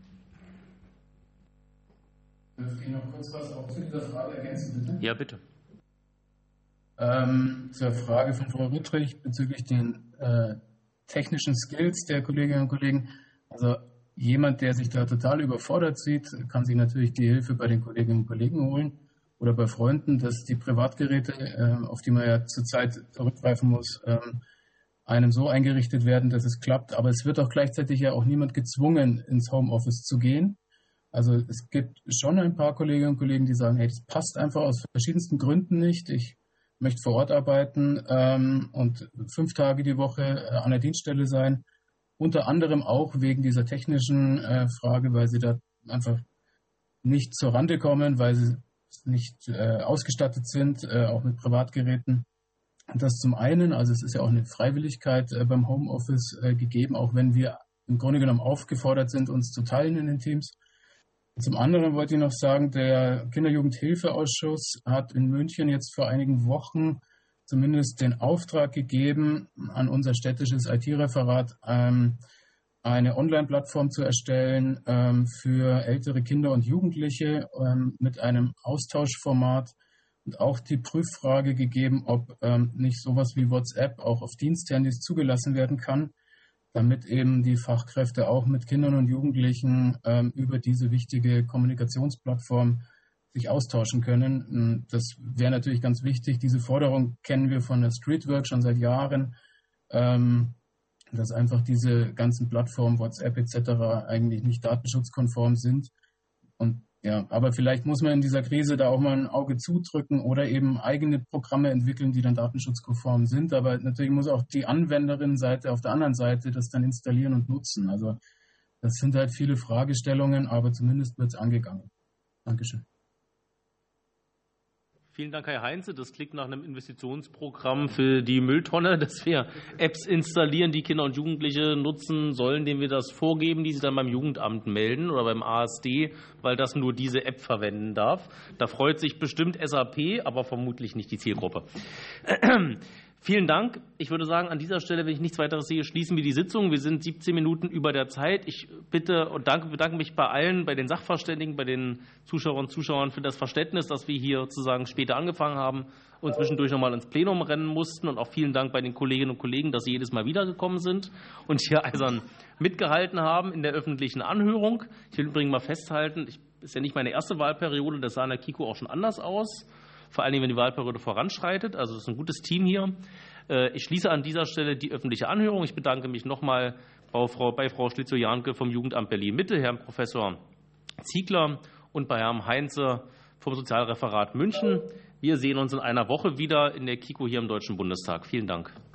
Dürfte ich noch kurz was auch zu dieser Frage ergänzen, bitte? Ja, bitte. Zur Frage von Frau Rüttrich bezüglich den technischen Skills der Kolleginnen und Kollegen. Also jemand, der sich da total überfordert sieht, kann sich natürlich die Hilfe bei den Kolleginnen und Kollegen holen oder bei Freunden, dass die Privatgeräte, auf die man ja zurzeit zurückgreifen muss, einem so eingerichtet werden, dass es klappt. Aber es wird auch gleichzeitig ja auch niemand gezwungen, ins Homeoffice zu gehen. Also es gibt schon ein paar Kolleginnen und Kollegen, die sagen, hey, das passt einfach aus verschiedensten Gründen nicht. Ich möchte vor Ort arbeiten und 5 Tage die Woche an der Dienststelle sein. Unter anderem auch wegen dieser technischen Frage, weil sie da einfach nicht zur Rande kommen, weil sie nicht ausgestattet sind, auch mit Privatgeräten. Und das zum einen, also es ist ja auch eine Freiwilligkeit beim Homeoffice gegeben, auch wenn wir im Grunde genommen aufgefordert sind, uns zu teilen in den Teams. Zum anderen wollte ich noch sagen, der Kinder-Jugend-Hilfe-Ausschuss hat in München jetzt vor einigen Wochen zumindest den Auftrag gegeben, an unser städtisches IT-Referat eine Online-Plattform zu erstellen für ältere Kinder und Jugendliche mit einem Austauschformat und auch die Prüffrage gegeben, ob nicht sowas wie WhatsApp auch auf Diensthandys zugelassen werden kann, damit eben die Fachkräfte auch mit Kindern und Jugendlichen über diese wichtige Kommunikationsplattform sich austauschen können. Das wäre natürlich ganz wichtig. Diese Forderung kennen wir von der Streetwork schon seit Jahren, dass einfach diese ganzen Plattformen, WhatsApp etc. eigentlich nicht datenschutzkonform sind. Und ja, aber vielleicht muss man in dieser Krise da auch mal ein Auge zudrücken oder eben eigene Programme entwickeln, die dann datenschutzkonform sind. Aber natürlich muss auch die Anwenderinnenseite auf der anderen Seite das dann installieren und nutzen. Also das sind halt viele Fragestellungen, aber zumindest wird es angegangen. Dankeschön. Vielen Dank, Herr Heinze. Das klingt nach einem Investitionsprogramm für die Mülltonne, dass wir Apps installieren, die Kinder und Jugendliche nutzen sollen, denen wir das vorgeben, die sie dann beim Jugendamt melden oder beim ASD, weil das nur diese App verwenden darf. Da freut sich bestimmt SAP, aber vermutlich nicht die Zielgruppe. Vielen Dank. Ich würde sagen, an dieser Stelle, wenn ich nichts weiteres sehe, schließen wir die Sitzung. Wir sind 17 Minuten über der Zeit. Ich bitte und bedanke mich bei allen, bei den Sachverständigen, bei den Zuschauerinnen und Zuschauern für das Verständnis, dass wir hier sozusagen später angefangen haben und zwischendurch nochmal ins Plenum rennen mussten. Und auch vielen Dank bei den Kolleginnen und Kollegen, dass sie jedes Mal wiedergekommen sind und hier eisern mitgehalten haben in der öffentlichen Anhörung. Ich will übrigens mal festhalten, es ist ja nicht meine erste Wahlperiode, das sah in der KIKO auch schon anders aus. Vor allem, wenn die Wahlperiode voranschreitet. Also es ist ein gutes Team hier. Ich schließe an dieser Stelle die öffentliche Anhörung. Ich bedanke mich nochmal bei Frau Schlitzow-Jahnke vom Jugendamt Berlin-Mitte, Herrn Professor Ziegler und bei Herrn Heinze vom Sozialreferat München. Wir sehen uns in einer Woche wieder in der KIKO hier im Deutschen Bundestag. Vielen Dank.